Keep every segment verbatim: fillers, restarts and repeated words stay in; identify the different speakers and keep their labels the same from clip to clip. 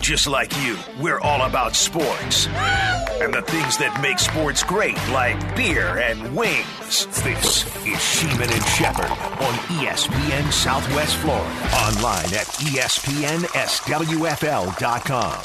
Speaker 1: Just like you, we're all about sports. And the things that make sports great, like beer and wings. This is Sheeman and Shepherd on E S P N Southwest Florida. Online at E S P N S W F L dot com.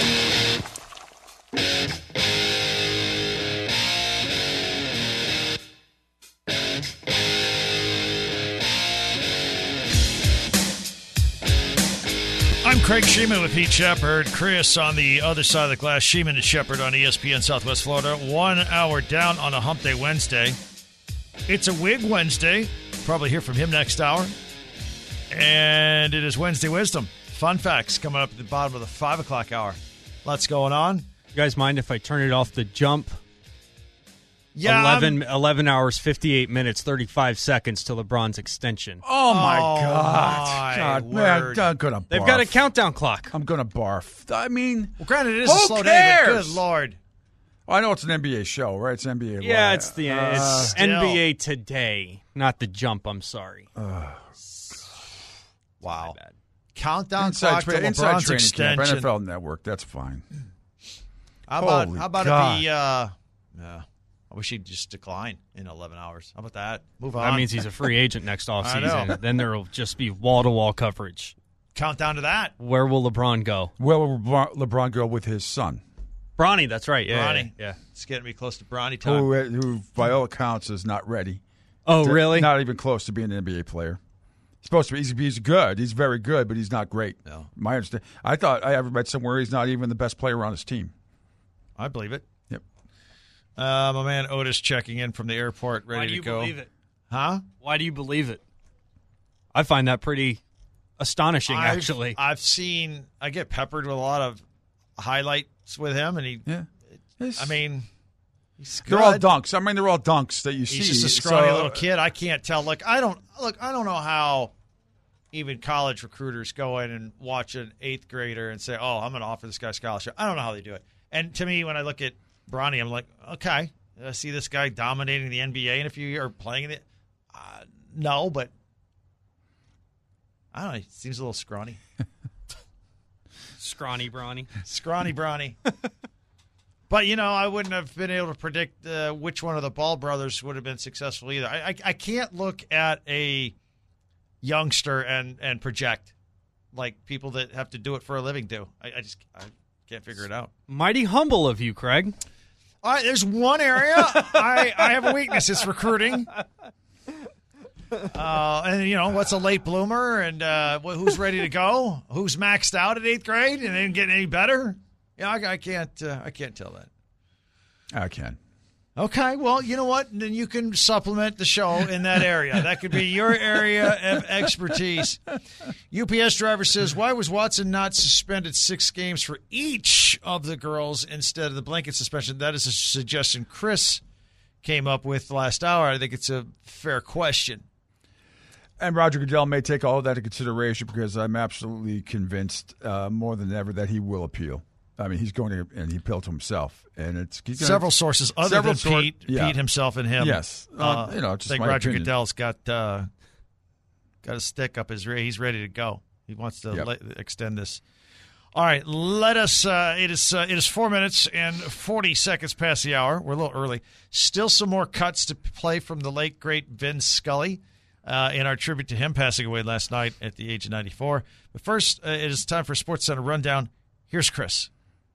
Speaker 2: I'm Craig Sheeman with Pete Shepard. Chris on the other side of the glass. Sheeman and Shepard on E S P N Southwest Florida. One hour down on a Hump Day Wednesday. It's a Wig Wednesday. Probably hear from him next hour. And it is Wednesday Wisdom. Fun facts coming up at the bottom of the five o'clock hour. Lots going on.
Speaker 3: You guys mind if I turn it off the jump?
Speaker 2: Yeah,
Speaker 3: eleven, eleven hours, fifty-eight minutes, thirty-five seconds to LeBron's extension.
Speaker 4: Oh, my
Speaker 2: Oh,
Speaker 4: God.
Speaker 2: my
Speaker 4: God,
Speaker 2: word.
Speaker 4: man, I'm going to barf.
Speaker 3: They've got a countdown clock.
Speaker 4: I'm going to barf. I mean,
Speaker 2: Well, granted, it is
Speaker 4: who
Speaker 2: a slow day, but
Speaker 4: cares?
Speaker 2: good Lord.
Speaker 4: I know it's an N B A show, right? It's N B A
Speaker 3: Yeah,
Speaker 4: Live.
Speaker 3: it's the
Speaker 4: Uh,
Speaker 3: it's
Speaker 2: Still.
Speaker 3: N B A Today, not the jump. I'm sorry.
Speaker 2: Wow.
Speaker 3: bad.
Speaker 2: Countdown
Speaker 4: Inside,
Speaker 2: clock
Speaker 4: tra-
Speaker 2: to
Speaker 4: inside
Speaker 2: LeBron's
Speaker 4: training camp,
Speaker 2: extension.
Speaker 4: N F L Network. That's fine.
Speaker 2: How about,
Speaker 4: Holy
Speaker 2: how about
Speaker 4: God.
Speaker 2: if he, uh, yeah, I wish he'd just decline in eleven hours. How about that? Move on.
Speaker 3: That means he's a free agent next
Speaker 2: I
Speaker 3: offseason.
Speaker 2: know.
Speaker 3: Then there will just be wall-to-wall coverage.
Speaker 2: Countdown to that.
Speaker 3: Where will LeBron go?
Speaker 4: Where will LeBron, LeBron go with his son,
Speaker 3: Bronny, that's right. Yeah,
Speaker 2: Bronny.
Speaker 3: yeah, yeah.
Speaker 2: It's getting me close to Bronny time.
Speaker 4: who, who by all accounts, is not ready.
Speaker 3: Oh,
Speaker 4: to-
Speaker 3: really?
Speaker 4: Not even close to being an N B A player. He's supposed to be. He's, he's good. He's very good, but he's not great.
Speaker 2: No.
Speaker 4: My understand. I thought I ever read somewhere he's not even the best player on his team.
Speaker 2: I believe it.
Speaker 4: Yep.
Speaker 2: Uh, my man Otis checking in from the airport, ready
Speaker 3: Why do
Speaker 2: to
Speaker 3: you
Speaker 2: go.
Speaker 3: believe it?
Speaker 2: Huh?
Speaker 3: Why do you believe it? I find that pretty astonishing,
Speaker 2: I've-
Speaker 3: actually.
Speaker 2: I've seen, I get peppered with a lot of highlights with him, and he,
Speaker 4: Yeah.
Speaker 2: I mean, he's good.
Speaker 4: They're all dunks. I mean, they're all dunks that you see.
Speaker 2: He's just a scrawny
Speaker 4: So-
Speaker 2: little kid. I can't tell. Look, I don't look. I don't know how even college recruiters go in and watch an eighth grader and say, "Oh, I'm going to offer this guy a scholarship." I don't know how they do it. And to me, when I look at Bronny, I'm like, okay, I see this guy dominating the N B A in a few years, or playing in it. Uh, no, but I don't know. He seems a little scrawny.
Speaker 3: Scrawny Bronny.
Speaker 2: Scrawny Bronny. But, you know, I wouldn't have been able to predict uh, which one of the Ball brothers would have been successful either. I, I, I can't look at a youngster and, and project like people that have to do it for a living do. I, I just I can't figure it out.
Speaker 3: Mighty humble of you, Craig.
Speaker 2: All right, there's one area I, I have a weakness. It's recruiting. Uh, and, you know, what's a late bloomer and uh, wh- who's ready to go? Who's maxed out at eighth grade and ain't getting any better? Yeah, I, I can't. Uh, I can't tell that.
Speaker 4: I can.
Speaker 2: Okay, well, you know what? Then you can supplement the show in that area. That could be your area of expertise. U P S driver says, why was Watson not suspended six games for each of the girls instead of the blanket suspension? That is a suggestion Chris came up with last hour. I think it's a fair question.
Speaker 4: And Roger Goodell may take all of that into consideration because I'm absolutely convinced uh, more than ever that he will appeal. I mean, he's going to, and he appealed to himself, and it's he's gonna,
Speaker 2: Several sources other
Speaker 4: several
Speaker 2: than
Speaker 4: sor-
Speaker 2: Pete,
Speaker 4: yeah.
Speaker 2: Pete himself and him.
Speaker 4: Yes, uh,
Speaker 2: Uh,
Speaker 4: you know,
Speaker 2: I
Speaker 4: just
Speaker 2: think
Speaker 4: my
Speaker 2: Roger
Speaker 4: opinion.
Speaker 2: Goodell's got uh, got a stick up his rear. He's ready to go. He wants to
Speaker 4: Yep.
Speaker 2: le- extend this. All right, let us. Uh, it is uh, it is four minutes and forty seconds past the hour. We're a little early. Still some more cuts to play from the late great Vin Scully. Uh, in our tribute to him passing away last night at the age of ninety-four. But first, uh, it is time for Sports Center Rundown. Here's Chris.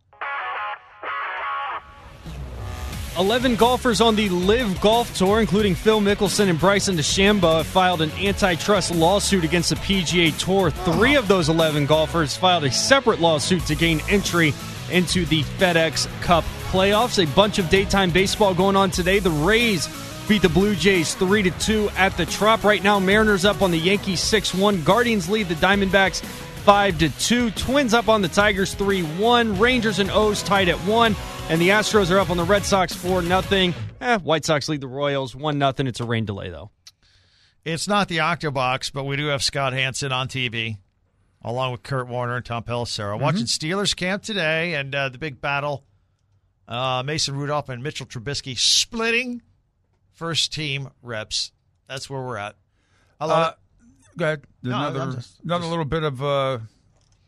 Speaker 3: eleven golfers on the LIV Golf Tour, including Phil Mickelson and Bryson DeChambeau, have filed an antitrust lawsuit against the P G A Tour. Three of those eleven golfers filed a separate lawsuit to gain entry into the FedEx Cup playoffs. A bunch of daytime baseball going on today. The Rays beat the Blue Jays three to two at the Trop. Right now, Mariners up on the Yankees six one. Guardians lead the Diamondbacks five to two. Twins up on the Tigers three one. Rangers and O's tied at one. And the Astros are up on the Red Sox four nothing. Eh, White Sox lead the Royals one nothing. It's a rain delay, though.
Speaker 2: It's not the Octobox, but we do have Scott Hansen on T V, along with Kurt Warner and Tom Pelissero. Mm-hmm. Watching Steelers camp today and uh, the big battle. Uh, Mason Rudolph and Mitchell Trubisky splitting first team reps. That's where we're at. I love
Speaker 4: Uh,
Speaker 2: it.
Speaker 4: go ahead.
Speaker 2: No,
Speaker 4: Another,
Speaker 2: I'm just-
Speaker 4: another
Speaker 2: just-
Speaker 4: little bit of uh,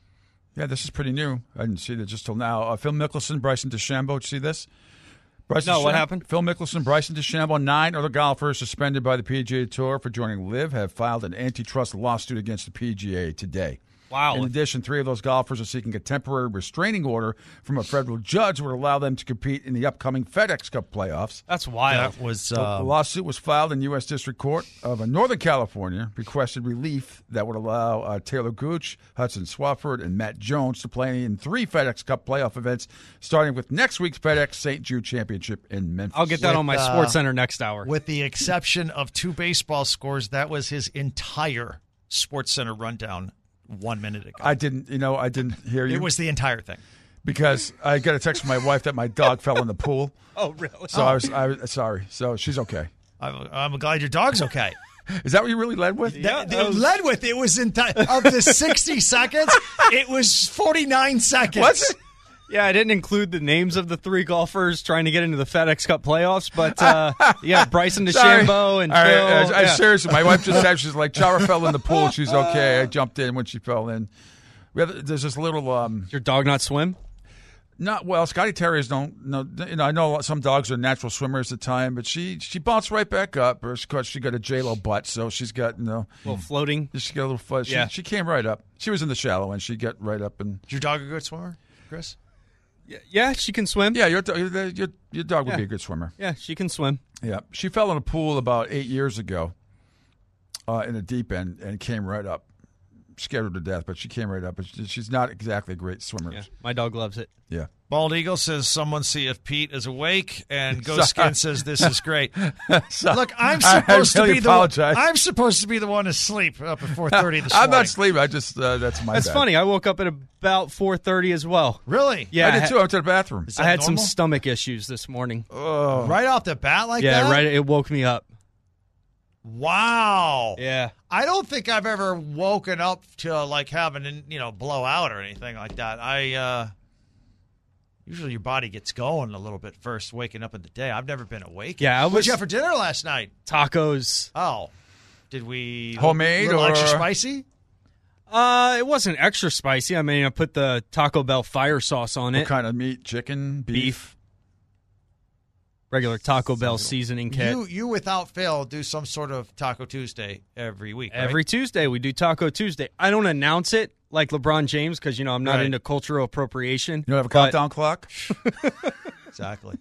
Speaker 4: Yeah, this is pretty new. I didn't see that just till now. Uh, Phil Mickelson, Bryson DeChambeau. Did you see this? Bryson
Speaker 3: No, what
Speaker 4: DeChambeau-
Speaker 3: happened?
Speaker 4: Phil Mickelson, Bryson DeChambeau, nine other golfers suspended by the P G A Tour for joining LIV have filed an antitrust lawsuit against the P G A today.
Speaker 3: Wow.
Speaker 4: In addition, three of those golfers are seeking a temporary restraining order from a federal judge that would allow them to compete in the upcoming FedEx Cup playoffs.
Speaker 3: That's wild.
Speaker 2: That was
Speaker 4: The
Speaker 2: uh,
Speaker 4: lawsuit was filed in U S District Court of Northern California, requested relief that would allow uh, Taylor Gooch, Hudson Swafford, and Matt Jones to play in three FedEx Cup playoff events, starting with next week's FedEx Saint Jude Championship in Memphis.
Speaker 3: I'll get that
Speaker 2: With,
Speaker 3: on my
Speaker 2: uh,
Speaker 3: Sports Center next hour.
Speaker 2: with the exception of two baseball scores. That was his entire Sports Center rundown one minute ago.
Speaker 4: I didn't, you know, I didn't hear you.
Speaker 2: It was the entire thing.
Speaker 4: because I got a text from my wife that my dog fell in the pool.
Speaker 3: Oh, really?
Speaker 4: So I was, I was sorry. So she's okay.
Speaker 2: I'm, I'm glad your dog's okay.
Speaker 4: Is that what you really led with?
Speaker 2: Yeah,
Speaker 3: that was-
Speaker 2: led with it was enti- of the sixty seconds. It was forty-nine seconds.
Speaker 4: What?
Speaker 3: Yeah, I didn't include the names of the three golfers trying to get into the FedEx Cup playoffs, but uh, yeah, Bryson
Speaker 4: Sorry.
Speaker 3: DeChambeau and
Speaker 4: All
Speaker 3: Phil.
Speaker 4: right, I, I
Speaker 3: yeah.
Speaker 4: seriously, my wife just said she's like Chara fell in the pool. She's okay. I jumped in when she fell in. We have, there's this little um,
Speaker 3: Does your dog not swim?
Speaker 4: not well. Scotty Terriers don't. No, you know, I know some dogs are natural swimmers at the time, but she she bounced right back up. Or because she got a J Lo butt, so she's got you know.
Speaker 3: A little floating.
Speaker 4: She got a little fuzz. She,
Speaker 3: Yeah.
Speaker 4: she came right up. She was in the shallow end. She got right up and.
Speaker 2: Is your dog a good swimmer, Chris?
Speaker 3: Yeah, she can swim.
Speaker 4: Yeah, your your your, your dog would
Speaker 3: Yeah.
Speaker 4: be a good swimmer.
Speaker 3: Yeah, she can swim.
Speaker 4: Yeah, she fell in a pool about eight years ago, uh, in the deep end, and came right up. Scared her to death, but she came right up. But she- she's not exactly a great swimmer.
Speaker 3: Yeah, my dog loves it.
Speaker 4: Yeah.
Speaker 2: Bald Eagle says, someone see if Pete is awake, and Ghost
Speaker 4: Sorry.
Speaker 2: Skin says this is great.
Speaker 4: So,
Speaker 2: Look, I'm
Speaker 4: I- I
Speaker 2: supposed
Speaker 4: really
Speaker 2: to be
Speaker 4: apologize.
Speaker 2: the one, I'm supposed to be the one asleep up at four thirty this
Speaker 4: I'm
Speaker 2: morning.
Speaker 4: not sleeping. I just uh, that's my.
Speaker 3: That's
Speaker 4: bad.
Speaker 3: funny. I woke up at about four thirty as well.
Speaker 2: Really?
Speaker 3: Yeah,
Speaker 4: I did
Speaker 3: had-
Speaker 4: too. I went to the bathroom.
Speaker 2: Is
Speaker 3: I
Speaker 2: that
Speaker 3: had some
Speaker 2: normal?
Speaker 3: stomach issues this morning.
Speaker 4: Oh,
Speaker 2: Right off the bat like
Speaker 3: yeah,
Speaker 2: that?
Speaker 3: right. It woke me up.
Speaker 2: Wow.
Speaker 3: Yeah.
Speaker 2: I don't think I've ever woken up to like having an, you know, blowout or anything like that. I uh usually your body gets going a little bit first waking up in the day. I've never been awake.
Speaker 3: Yeah, I
Speaker 2: What'd
Speaker 3: was
Speaker 2: you have for dinner last night?
Speaker 3: tacos.
Speaker 2: Oh. Did we
Speaker 4: Homemade
Speaker 2: little
Speaker 4: or-
Speaker 2: extra spicy?
Speaker 3: Uh, it wasn't extra spicy. I mean, I put the Taco Bell fire sauce on
Speaker 4: what
Speaker 3: it.
Speaker 4: kind of meat? Chicken, beef.
Speaker 3: Beef. Regular Taco Bell seasoning kit.
Speaker 2: You you without fail do some sort of Taco Tuesday every week, right?
Speaker 3: Every Tuesday we do Taco Tuesday. I don't announce it like LeBron James because you know I'm not
Speaker 2: Right.
Speaker 3: into cultural appropriation.
Speaker 4: You don't have a
Speaker 3: but-
Speaker 4: countdown clock?
Speaker 2: Exactly.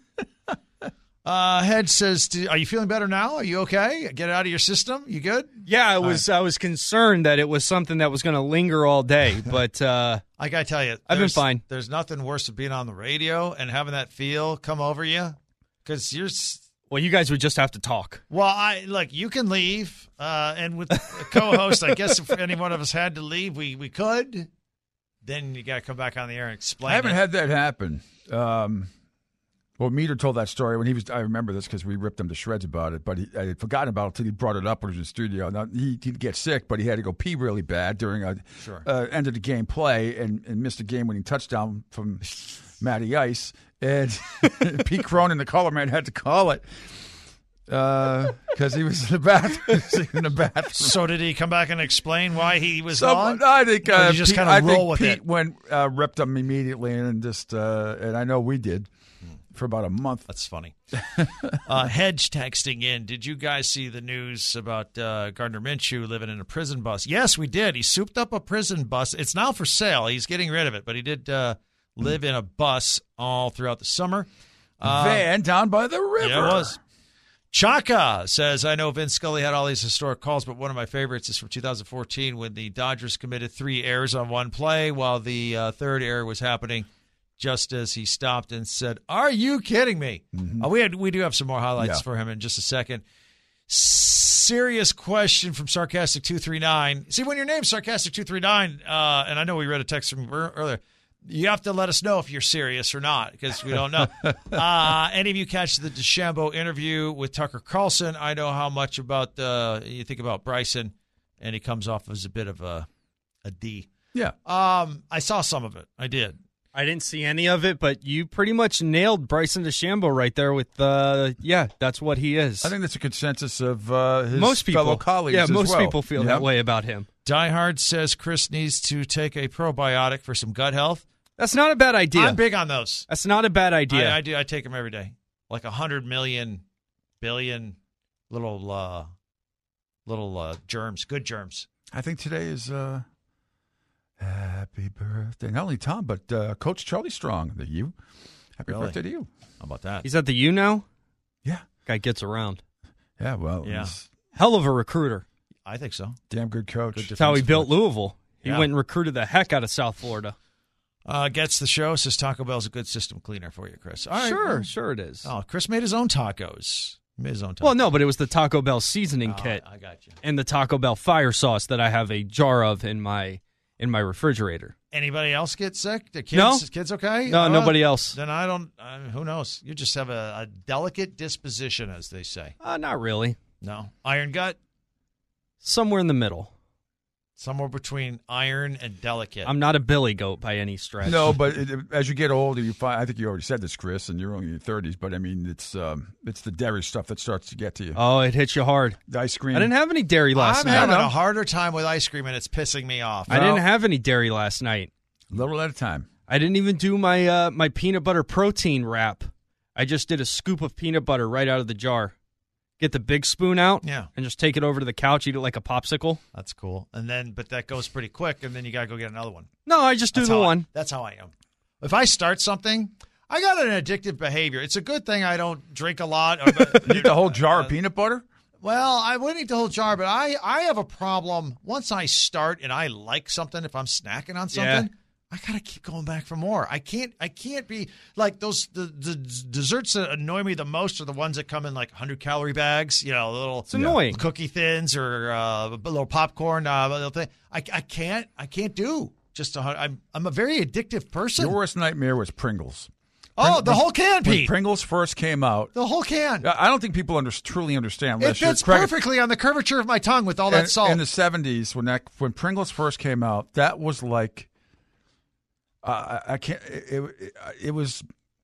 Speaker 2: uh, Head says, "Do- "Are you feeling better now? Are you okay? Get it out of your system. You good?"
Speaker 3: Yeah, I was. I was concerned that it was something that was going to linger all day, but uh,
Speaker 2: I gotta tell you,
Speaker 3: I've been
Speaker 2: there's-
Speaker 3: fine.
Speaker 2: There's nothing worse than being on the radio and having that feel come over you, because you're. s-
Speaker 3: well, you guys would just have to talk.
Speaker 2: Well, I look. You can leave, uh, and with a co-host, I guess if any one of us had to leave, we we could. Then you got to come back on the air and explain.
Speaker 4: I haven't
Speaker 2: it.
Speaker 4: had that happen. Um, well, Meter told that story when he was. I remember this because we ripped him to shreds about it. But he, I had forgotten about it until he brought it up when he was in the studio. Now he didn't get sick, but he had to go pee really bad during a
Speaker 2: Sure.
Speaker 4: uh, end of the game play and, and missed a game-winning touchdown from Matty Ice. And Pete Cronin, the color man, had to call it because he was in the bathroom. He was in the bathroom.
Speaker 2: So did he come back and explain why he was
Speaker 4: So,
Speaker 2: on?
Speaker 4: I think
Speaker 2: Or
Speaker 4: uh,
Speaker 2: did you just
Speaker 4: Pete,
Speaker 2: kinda
Speaker 4: I
Speaker 2: roll
Speaker 4: think
Speaker 2: with
Speaker 4: Pete
Speaker 2: it?
Speaker 4: went uh, ripped him immediately and just uh, and I know we did for about a month.
Speaker 2: That's funny. uh, Hedge texting in. Did you guys see the news about uh, Gardner Minshew living in a prison bus? Yes, we did. He souped up a prison bus. It's now for sale. He's getting rid of it, but he did uh, live in a bus all throughout the summer. Uh,
Speaker 4: Van down by the river.
Speaker 2: Yeah, it was. Chaka says, I know Vince Scully had all these historic calls, but one of my favorites is from two thousand fourteen when the Dodgers committed three errors on one play while the uh, third error was happening just as he stopped and said, are you kidding me?
Speaker 4: Mm-hmm.
Speaker 2: Uh, we had we do have some more highlights
Speaker 4: Yeah.
Speaker 2: for him in just a second. Serious question from Sarcastic two three nine. See, when your name's Sarcastic two three nine, uh, and I know we read a text from ear- earlier, you have to let us know if you're serious or not because we don't know. uh, any of you catch the DeChambeau interview with Tucker Carlson? I know how much about uh, you think about Bryson, and he comes off as a bit of a a D.
Speaker 4: Yeah.
Speaker 2: Um, I saw some of it. I did.
Speaker 3: I didn't see any of it, but you pretty much nailed Bryson DeChambeau right there with, uh, yeah, that's what he is.
Speaker 4: I think that's a consensus of uh, his
Speaker 3: most people,
Speaker 4: fellow colleagues
Speaker 3: yeah,
Speaker 4: as
Speaker 3: most
Speaker 4: well.
Speaker 3: people feel
Speaker 4: Yeah.
Speaker 3: that way about him.
Speaker 2: Die Hard says Chris needs to take a probiotic for some gut health.
Speaker 3: That's not a bad idea.
Speaker 2: I'm big on those.
Speaker 3: That's not a bad idea.
Speaker 2: I, I do. I take them every day. Like a hundred million, billion little, uh, little uh, germs, good germs.
Speaker 4: I think today is uh, happy birthday. Not only Tom, but uh, Coach Charlie Strong, the U. Happy
Speaker 2: Really?
Speaker 4: birthday to you.
Speaker 2: How about that?
Speaker 3: He's at the U now?
Speaker 4: Yeah.
Speaker 3: Guy gets around.
Speaker 4: Yeah, well,
Speaker 2: Yeah.
Speaker 4: he's
Speaker 3: Hell of a recruiter.
Speaker 2: I think so.
Speaker 4: damn good coach.
Speaker 2: Good
Speaker 3: That's how he
Speaker 2: defensive
Speaker 3: built
Speaker 2: coach.
Speaker 3: Louisville. He
Speaker 2: Yeah.
Speaker 3: went and recruited the heck out of South Florida.
Speaker 2: Uh, gets the show. Says Taco Bell's a good system cleaner for you, Chris. All right.
Speaker 3: Sure,
Speaker 2: well-
Speaker 3: sure it is.
Speaker 2: Oh, Chris made his own tacos. He made his own tacos.
Speaker 3: Well, no, but it was the Taco Bell seasoning
Speaker 2: Oh,
Speaker 3: kit
Speaker 2: I got you.
Speaker 3: and the Taco Bell fire sauce that I have a jar of in my in my refrigerator.
Speaker 2: Anybody else get sick? The kids,
Speaker 3: No.
Speaker 2: kids okay?
Speaker 3: No,
Speaker 2: Uh,
Speaker 3: nobody else.
Speaker 2: Then I don't. Uh, who knows? You just have a, a delicate disposition, as they say.
Speaker 3: Uh, not really.
Speaker 2: No, iron gut,
Speaker 3: Somewhere in the middle.
Speaker 2: somewhere between iron and delicate.
Speaker 3: I'm not a billy goat by any stretch.
Speaker 4: No, but it, as you get older, you find. I think you already said this, Chris, and you're only in your thirties. But I mean, it's um, it's the dairy stuff that starts to get to you.
Speaker 3: Oh, it hits you hard.
Speaker 4: The ice cream.
Speaker 3: I didn't have any dairy last
Speaker 2: I'm
Speaker 3: night.
Speaker 2: having
Speaker 4: No.
Speaker 2: a harder time with ice cream, and it's pissing me off.
Speaker 3: I didn't have any dairy last night.
Speaker 4: little at a time.
Speaker 3: I didn't even do my uh, my peanut butter protein wrap. I just did a scoop of peanut butter right out of the jar. Get the big spoon out
Speaker 2: Yeah.
Speaker 3: and just take it over to the couch, eat it like a popsicle.
Speaker 2: That's cool. And then, but that goes pretty quick, and then you got to go get another one.
Speaker 3: No, I just do
Speaker 2: That's
Speaker 3: the
Speaker 2: how I-
Speaker 3: one.
Speaker 2: that's how I am. If I start something, I got an addictive behavior. It's a good thing I don't drink a lot. Or,
Speaker 4: You eat the whole jar of peanut butter?
Speaker 2: Well, I wouldn't eat the whole jar, but I, I have a problem. Once I start and I like something, if I'm snacking on something,
Speaker 3: Yeah.
Speaker 2: I gotta keep going back for more. I can't I can't be like those the, the desserts that annoy me the most are the ones that come in like hundred calorie bags. You know, the little
Speaker 3: It's annoying.
Speaker 2: cookie thins or uh, a little popcorn. Uh, little thing. I, I can't I can't do just a, I'm I'm a very addictive person.
Speaker 4: Your worst nightmare was Pringles.
Speaker 2: oh, the
Speaker 4: when-
Speaker 2: whole can,
Speaker 4: When
Speaker 2: Pete.
Speaker 4: Pringles first came out,
Speaker 2: The whole can.
Speaker 4: I don't think people under, truly understand.
Speaker 2: It
Speaker 4: unless you're
Speaker 2: fits
Speaker 4: Craig-
Speaker 2: perfectly on the curvature of my tongue with all that
Speaker 4: in,
Speaker 2: salt.
Speaker 4: in the seventies when that when Pringles first came out, that was like uh, I, I can't. It, it, it was.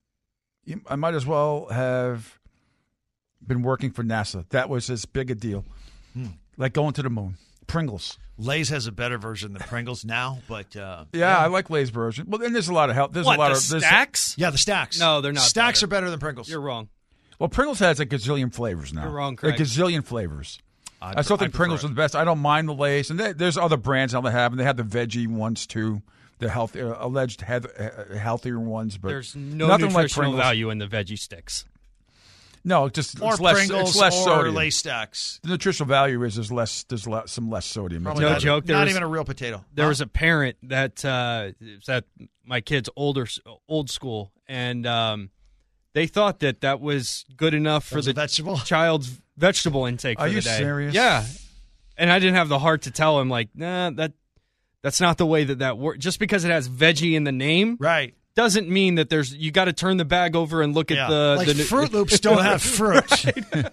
Speaker 4: I might as well have been working for NASA. That was as big a deal,
Speaker 2: Hmm.
Speaker 4: like going to the moon. Pringles.
Speaker 2: Lay's has a better version than Pringles now, but uh,
Speaker 4: Yeah, I like Lay's version. Well, then there's a lot of help. There's
Speaker 3: What,
Speaker 4: a lot
Speaker 3: the
Speaker 4: of there's-
Speaker 3: stacks?
Speaker 2: yeah, the stacks.
Speaker 3: No, they're not
Speaker 2: Stacks
Speaker 3: better.
Speaker 2: are better than Pringles.
Speaker 3: You're wrong.
Speaker 4: Well, Pringles has a gazillion flavors now.
Speaker 3: You're wrong,
Speaker 4: A
Speaker 3: Craig.
Speaker 4: gazillion flavors.
Speaker 2: I'd
Speaker 4: I still
Speaker 2: pre-
Speaker 4: think
Speaker 2: I
Speaker 4: Pringles
Speaker 2: prefer
Speaker 4: are the best. I don't mind the Lay's, and there- there's other brands now that have, and they have the veggie ones too, the health uh, alleged health, uh, healthier ones. But
Speaker 3: There's no
Speaker 4: nothing like
Speaker 3: nutritional
Speaker 4: Pringles.
Speaker 3: value in the veggie sticks.
Speaker 4: No, just
Speaker 2: Or
Speaker 4: it's less,
Speaker 2: Pringles
Speaker 4: it's less
Speaker 2: or
Speaker 4: sodium.
Speaker 2: Lay stacks.
Speaker 4: The nutritional value is there's less there's le- some less sodium.
Speaker 2: Probably
Speaker 3: No
Speaker 2: not,
Speaker 3: joke, there
Speaker 2: Not
Speaker 3: was-
Speaker 2: even a real potato.
Speaker 3: There
Speaker 2: Huh?
Speaker 3: was a parent that uh, was at my kid's older old school, and um, they thought that that was good enough for
Speaker 2: Was
Speaker 3: the
Speaker 2: it vegetable?
Speaker 3: child's vegetable intake
Speaker 4: Are
Speaker 3: for
Speaker 4: you
Speaker 3: the day.
Speaker 4: serious?
Speaker 3: Yeah, and I didn't have the heart to tell him like, nah, that that's not the way that that works. Just because it has veggie in the name
Speaker 2: right.
Speaker 3: doesn't mean that there's. You got to turn the bag over and look
Speaker 2: Yeah.
Speaker 3: at the
Speaker 2: like
Speaker 3: the
Speaker 2: Fruit Loops don't have fruit.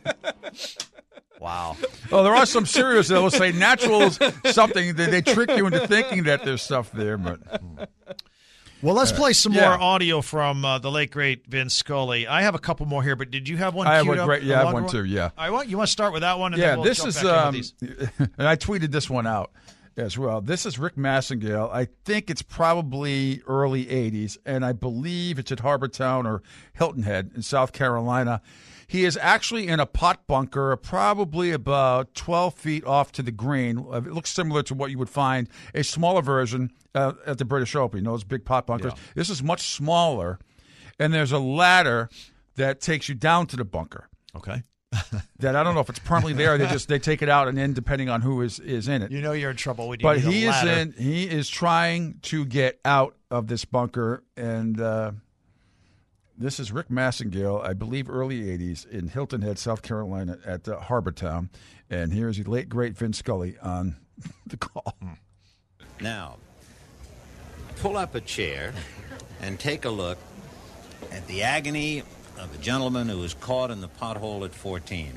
Speaker 2: Wow.
Speaker 4: Oh, there are some cereals that will say natural something. They, they trick you into thinking that there's stuff there, but
Speaker 2: Well, let's play some
Speaker 4: yeah.
Speaker 2: more audio from uh, the late great Vince Scully. I have a couple more here, but did you have one?
Speaker 4: I have
Speaker 2: queued
Speaker 4: one
Speaker 2: up?
Speaker 4: great.
Speaker 2: A
Speaker 4: Yeah, I have
Speaker 2: longer
Speaker 4: one too. Yeah.
Speaker 2: I want you want to start with that one, and
Speaker 4: Yeah,
Speaker 2: then we'll
Speaker 4: this
Speaker 2: jump
Speaker 4: is,
Speaker 2: back into
Speaker 4: um,
Speaker 2: these.
Speaker 4: and I tweeted this one out as well. This is Rick Massengale. I think it's probably early eighties, and I believe it's at Harbortown or Hilton Head in South Carolina. He is actually in a pot bunker, probably about twelve feet off to the green. Uh, It looks similar to what you would find a smaller version uh, at the British Open. You know, those big pot bunkers.
Speaker 2: Yeah.
Speaker 4: This is much smaller, and there's a ladder that takes you down to the bunker.
Speaker 2: Okay.
Speaker 4: That I don't know if it's permanently there. They just they take it out and in depending on who is, is in it.
Speaker 2: You know you're in trouble when you
Speaker 4: But
Speaker 2: need a
Speaker 4: he is
Speaker 2: ladder.
Speaker 4: in. He is trying to get out of this bunker, and uh, this is Rick Massengale, I believe, early eighties in Hilton Head, South Carolina, at uh, Harbortown. And here is the late great Vince Scully on the call.
Speaker 5: Now, pull up a chair and take a look at the agony of a gentleman who was caught in the pothole at fourteen.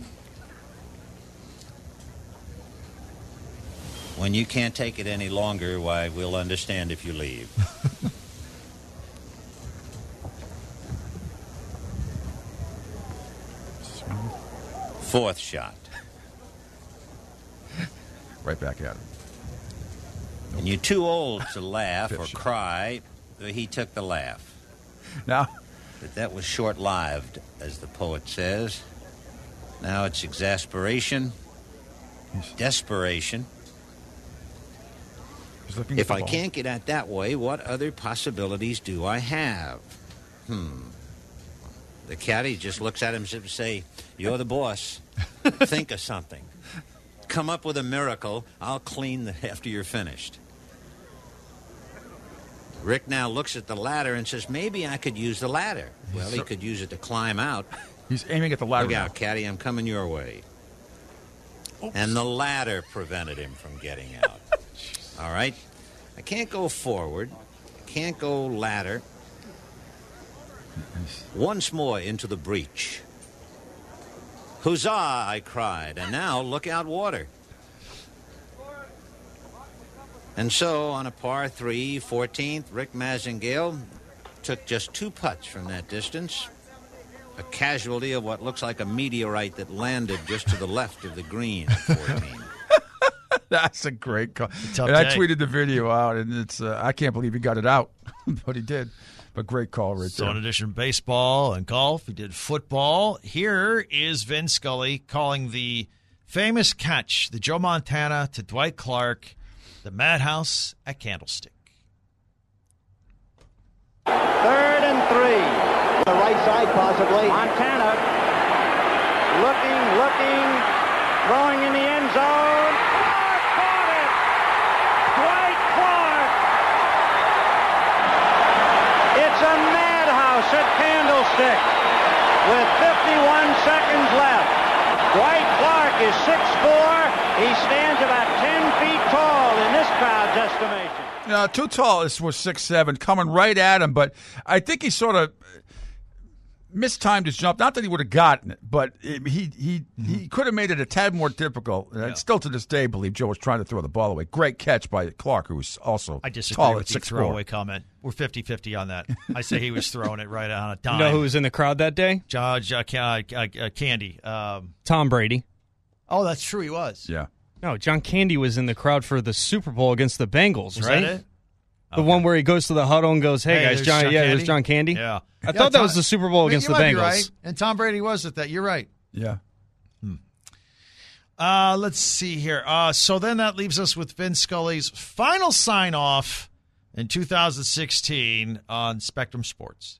Speaker 5: When you can't take it any longer, why, we'll understand if you leave. Fourth shot.
Speaker 4: Right back at him.
Speaker 5: And you're too old to laugh or cry. He took the laugh.
Speaker 4: Now,
Speaker 5: but that was short-lived, as the poet says. Now it's exasperation, desperation. If I can't get out that way, what other possibilities do I have? Hmm. The caddy just looks at him and says, "You're the boss. Think of something. Come up with a miracle. I'll clean the after you're finished." Rick now looks at the ladder and says, "Maybe I could use the ladder." Well, he could use it to climb out.
Speaker 4: He's aiming at the ladder.
Speaker 5: Look out, caddy, I'm coming your way. Oops. And the ladder prevented him from getting out. All right? I can't go forward. I can't go ladder. Once more into the breach. "Huzzah!" I cried. And now look out water. And so on a par three, fourteenth, Rick Mazengale took just two putts from that distance. A casualty of what looks like a meteorite that landed just to the left of the green at fourteen.
Speaker 4: That's a great call.
Speaker 2: A
Speaker 4: and I tweeted the video out, and it's uh, I can't believe he got it out, but he did. But great call right
Speaker 2: so
Speaker 4: there.
Speaker 2: So in addition to baseball and golf, he did football. Here is Vin Scully calling the famous catch, the Joe Montana to Dwight Clark, the Madhouse at Candlestick.
Speaker 6: Third and three. The right side, possibly. Montana looking, looking, throwing in the end zone. Clark caught it! Dwight Clark! It's a madhouse at Candlestick with fifty-one seconds left. Dwight Clark is six foot four. He stands about ten feet tall in this crowd's estimation.
Speaker 4: No, too tall. This was six seven, coming right at him. But I think he sort of mistimed his jump. Not that he would have gotten it, but it, he he mm-hmm. he could have made it a tad more difficult. And yeah. Still to this day, I believe Joe was trying to throw the ball away. Great catch by Clark, who was also
Speaker 2: I disagree
Speaker 4: tall
Speaker 2: with
Speaker 4: at
Speaker 2: the
Speaker 4: six
Speaker 2: throwaway
Speaker 4: four.
Speaker 2: comment. We're fifty-fifty on that. I say he was throwing it right on a dime.
Speaker 3: You know who was in the crowd that day?
Speaker 2: Judge uh, uh, uh, Candy. Um,
Speaker 3: Tom Brady.
Speaker 2: Oh, that's true. He was.
Speaker 4: Yeah.
Speaker 3: No, John Candy was in the crowd for the Super Bowl against the Bengals,
Speaker 2: was
Speaker 3: right?
Speaker 2: That it?
Speaker 3: The
Speaker 2: Okay.
Speaker 3: one where he goes to the huddle and goes, "Hey,
Speaker 2: hey
Speaker 3: guys, John,
Speaker 2: John
Speaker 3: yeah,
Speaker 2: Candy?
Speaker 3: there's John Candy."
Speaker 2: Yeah,
Speaker 3: I
Speaker 2: yeah,
Speaker 3: thought that
Speaker 2: Tom,
Speaker 3: was the Super Bowl against
Speaker 2: you
Speaker 3: the
Speaker 2: might
Speaker 3: Bengals.
Speaker 2: Be right. And Tom Brady was at that. You're right.
Speaker 4: Yeah.
Speaker 2: Hmm. Uh, let's see here. Uh, so then that leaves us with Vin Scully's final sign off in two thousand sixteen on Spectrum Sports.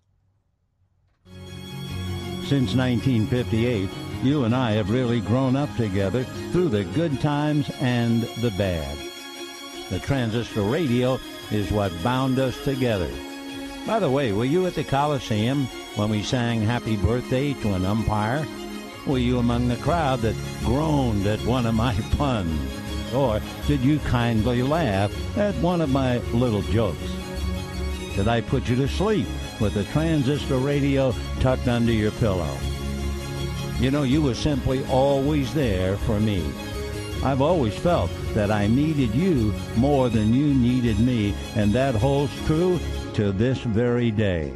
Speaker 7: Since nineteen fifty-eight, you and I have really grown up together through the good times and the bad. The transistor radio is what bound us together. By the way, were you at the Coliseum when we sang Happy Birthday to an umpire? Were you among the crowd that groaned at one of my puns? Or did you kindly laugh at one of my little jokes? Did I put you to sleep with the transistor radio tucked under your pillow? You know, you were simply always there for me. I've always felt that I needed you more than you needed me, and that holds true to this very day.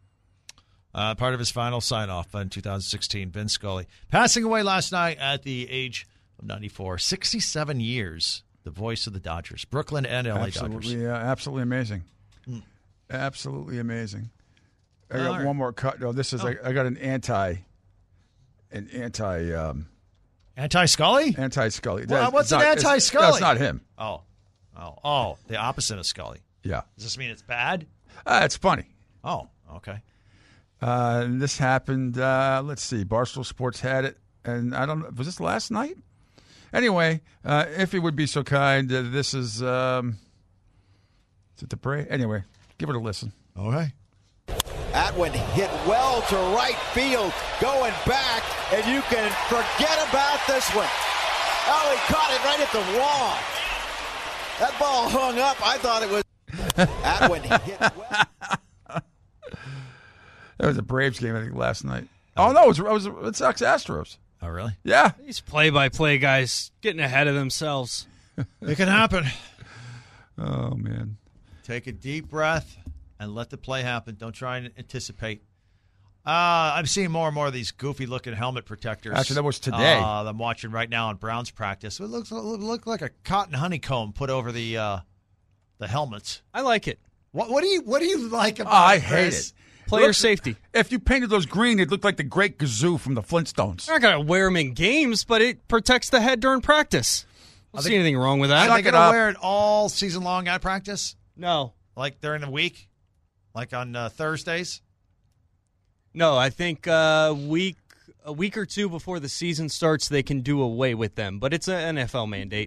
Speaker 2: Uh, part of his final sign-off in two thousand sixteen, Vin Scully, passing away last night at the age of ninety-four. sixty-seven years, the voice of the Dodgers, Brooklyn and L A
Speaker 4: absolutely,
Speaker 2: Dodgers.
Speaker 4: Yeah, absolutely amazing.
Speaker 2: Mm.
Speaker 4: Absolutely amazing. I got
Speaker 2: right.
Speaker 4: one more cut. No, this is,
Speaker 2: oh.
Speaker 4: I, I got an anti, an anti, um,
Speaker 2: Anti-Scully?
Speaker 4: Anti-Scully.
Speaker 2: Well,
Speaker 4: That-
Speaker 2: what's
Speaker 4: it's
Speaker 2: an
Speaker 4: not- it's-
Speaker 2: anti-Scully?
Speaker 4: That's not him.
Speaker 2: Oh. Oh, oh, the opposite of Scully.
Speaker 4: Yeah.
Speaker 2: Does this mean it's bad?
Speaker 4: Uh, it's funny.
Speaker 2: Oh, okay.
Speaker 4: Uh, and this happened, uh, let's see, Barstool Sports had it, and I don't know, was this last night? Anyway, uh, if he would be so kind, uh, this is, um, is it the Bray? Anyway, give it a listen.
Speaker 2: Okay.
Speaker 6: That one hit well to right field, going back, and you can forget about this one. Oh, he caught it right at the wall. That ball hung up. I thought it was. That one hit well.
Speaker 4: That was a Braves game, I think, last night. Oh, no, it was, it was Red Sox Astros.
Speaker 2: Oh, really?
Speaker 4: Yeah.
Speaker 3: These play-by-play guys getting ahead of themselves.
Speaker 2: It can happen.
Speaker 4: Oh, man.
Speaker 2: Take a deep breath and let the play happen. Don't try and anticipate. Uh, I'm seeing more and more of these goofy-looking helmet protectors.
Speaker 4: Actually, that was today.
Speaker 2: Uh, I'm watching right now on Browns practice. It looks it look like a cotton honeycomb put over the uh, the helmets.
Speaker 3: I like it.
Speaker 8: What, what do you What do you like about
Speaker 4: Oh, I
Speaker 8: it,
Speaker 4: hate
Speaker 8: Chris?
Speaker 4: it.
Speaker 3: Player
Speaker 4: Looks-
Speaker 3: safety.
Speaker 4: If you painted those green, it'd look like the Great Gazoo from the Flintstones.
Speaker 3: I'm not going to wear them in games, but it protects the head during practice. I don't see anything wrong with
Speaker 2: Are
Speaker 3: that.
Speaker 2: they
Speaker 4: Suck it
Speaker 2: going to
Speaker 4: up.
Speaker 2: wear it all season long at practice?
Speaker 3: No.
Speaker 2: Like during the week? Like on uh, Thursdays?
Speaker 3: No, I think uh, week a week or two before the season starts, they can do away with them. But it's an N F L mandate.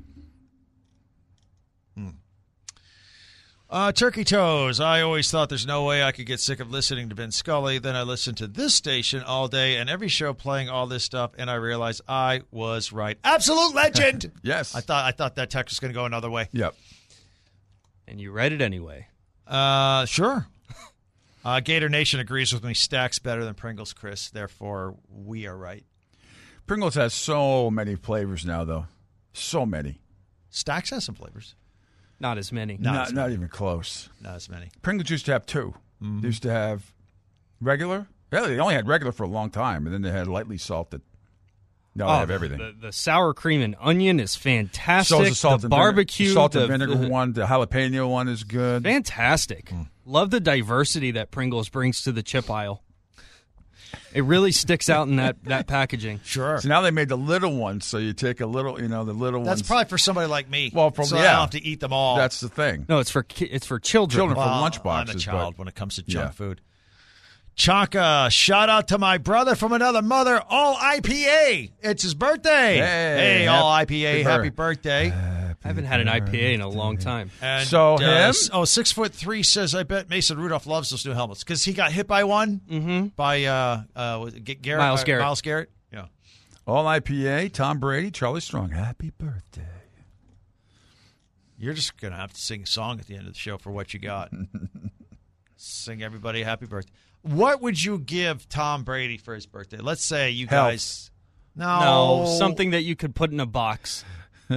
Speaker 2: Uh, Turkey Toes. I always thought there's no way I could get sick of listening to Ben Scully. Then I listened to this station all day and every show playing all this stuff, and I realized I was right. Absolute legend.
Speaker 4: Yes.
Speaker 2: I thought I thought that text was going to go another way.
Speaker 4: Yep.
Speaker 3: And you read it anyway.
Speaker 2: Uh, sure. Uh, Gator Nation agrees with me. Stack's better than Pringles, Chris. Therefore, we are right.
Speaker 4: Pringles has so many flavors now, though. So many.
Speaker 2: Stack's has some flavors.
Speaker 3: Not as many.
Speaker 2: Not
Speaker 4: Not,
Speaker 2: as
Speaker 4: not even close.
Speaker 2: Not as many.
Speaker 4: Pringles used to have two. They used to have regular. Yeah, they only had regular for a long time, and then they had lightly salted. Now they have everything.
Speaker 3: The, the sour cream and onion is fantastic.
Speaker 4: So is the salt
Speaker 3: the
Speaker 4: and
Speaker 3: barbecue,
Speaker 4: vinegar, salt and
Speaker 3: the,
Speaker 4: vinegar
Speaker 3: the-
Speaker 4: one, the jalapeno one is good.
Speaker 3: fantastic. Love the diversity that Pringles brings to the chip aisle. It really sticks out in that, that packaging.
Speaker 2: Sure.
Speaker 4: So now they made the little ones, so you take a little, you know, the little
Speaker 2: That's
Speaker 4: ones.
Speaker 2: probably for somebody like me.
Speaker 4: Well, from-
Speaker 2: so I
Speaker 4: yeah.
Speaker 2: don't have to eat them all.
Speaker 4: That's the thing.
Speaker 3: No, it's for ki- it's for children.
Speaker 4: Children for
Speaker 2: Well,
Speaker 4: lunch
Speaker 2: I'm a
Speaker 4: boxes.
Speaker 2: child
Speaker 4: but-
Speaker 2: when it comes to junk
Speaker 4: Yeah.
Speaker 2: food. Chaka, shout out to my brother from another mother, All I P A. It's his birthday.
Speaker 4: Hey,
Speaker 2: Hey,
Speaker 4: happy
Speaker 2: All I P A, happy
Speaker 4: birthday.
Speaker 2: birthday.
Speaker 3: I haven't had an I P A in a long time.
Speaker 2: And,
Speaker 4: So
Speaker 2: uh,
Speaker 4: him?
Speaker 2: s- Oh, six foot three says, I bet Mason Rudolph loves those new helmets because he got hit by one
Speaker 3: Mm-hmm.
Speaker 2: by uh, uh, was it G- Garrett,
Speaker 3: Myles
Speaker 2: uh,
Speaker 3: Garrett.
Speaker 2: Myles Garrett. Yeah.
Speaker 4: All I P A, Tom Brady, Charlie Strong. Happy birthday.
Speaker 2: You're just going to have to sing a song at the end of the show for what you got. Sing everybody a happy birthday. What would you give Tom Brady for his birthday? Let's say you
Speaker 4: Health.
Speaker 2: guys. No.
Speaker 3: No, something that you could put in a box.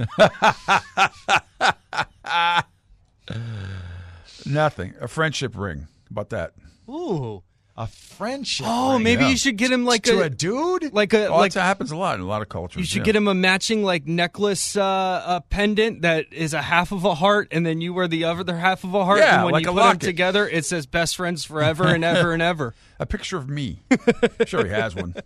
Speaker 4: Nothing. A friendship ring. How about that?
Speaker 3: Ooh.
Speaker 2: A friendship.
Speaker 3: Oh,
Speaker 2: ring.
Speaker 3: maybe
Speaker 4: yeah.
Speaker 3: you should get him like
Speaker 2: to
Speaker 3: a,
Speaker 2: a dude?
Speaker 3: like a
Speaker 4: Oh,
Speaker 3: like
Speaker 4: that happens a lot in a lot of cultures.
Speaker 3: you should
Speaker 4: yeah.
Speaker 3: get him a matching like necklace uh, uh, pendant that is a half of a heart, and then you wear the other half of a heart.
Speaker 4: Yeah,
Speaker 3: and when
Speaker 4: like
Speaker 3: you
Speaker 4: a
Speaker 3: put them
Speaker 4: locket.
Speaker 3: together, it says "best friends forever and ever and ever."
Speaker 4: a picture of me. Sure, he has one.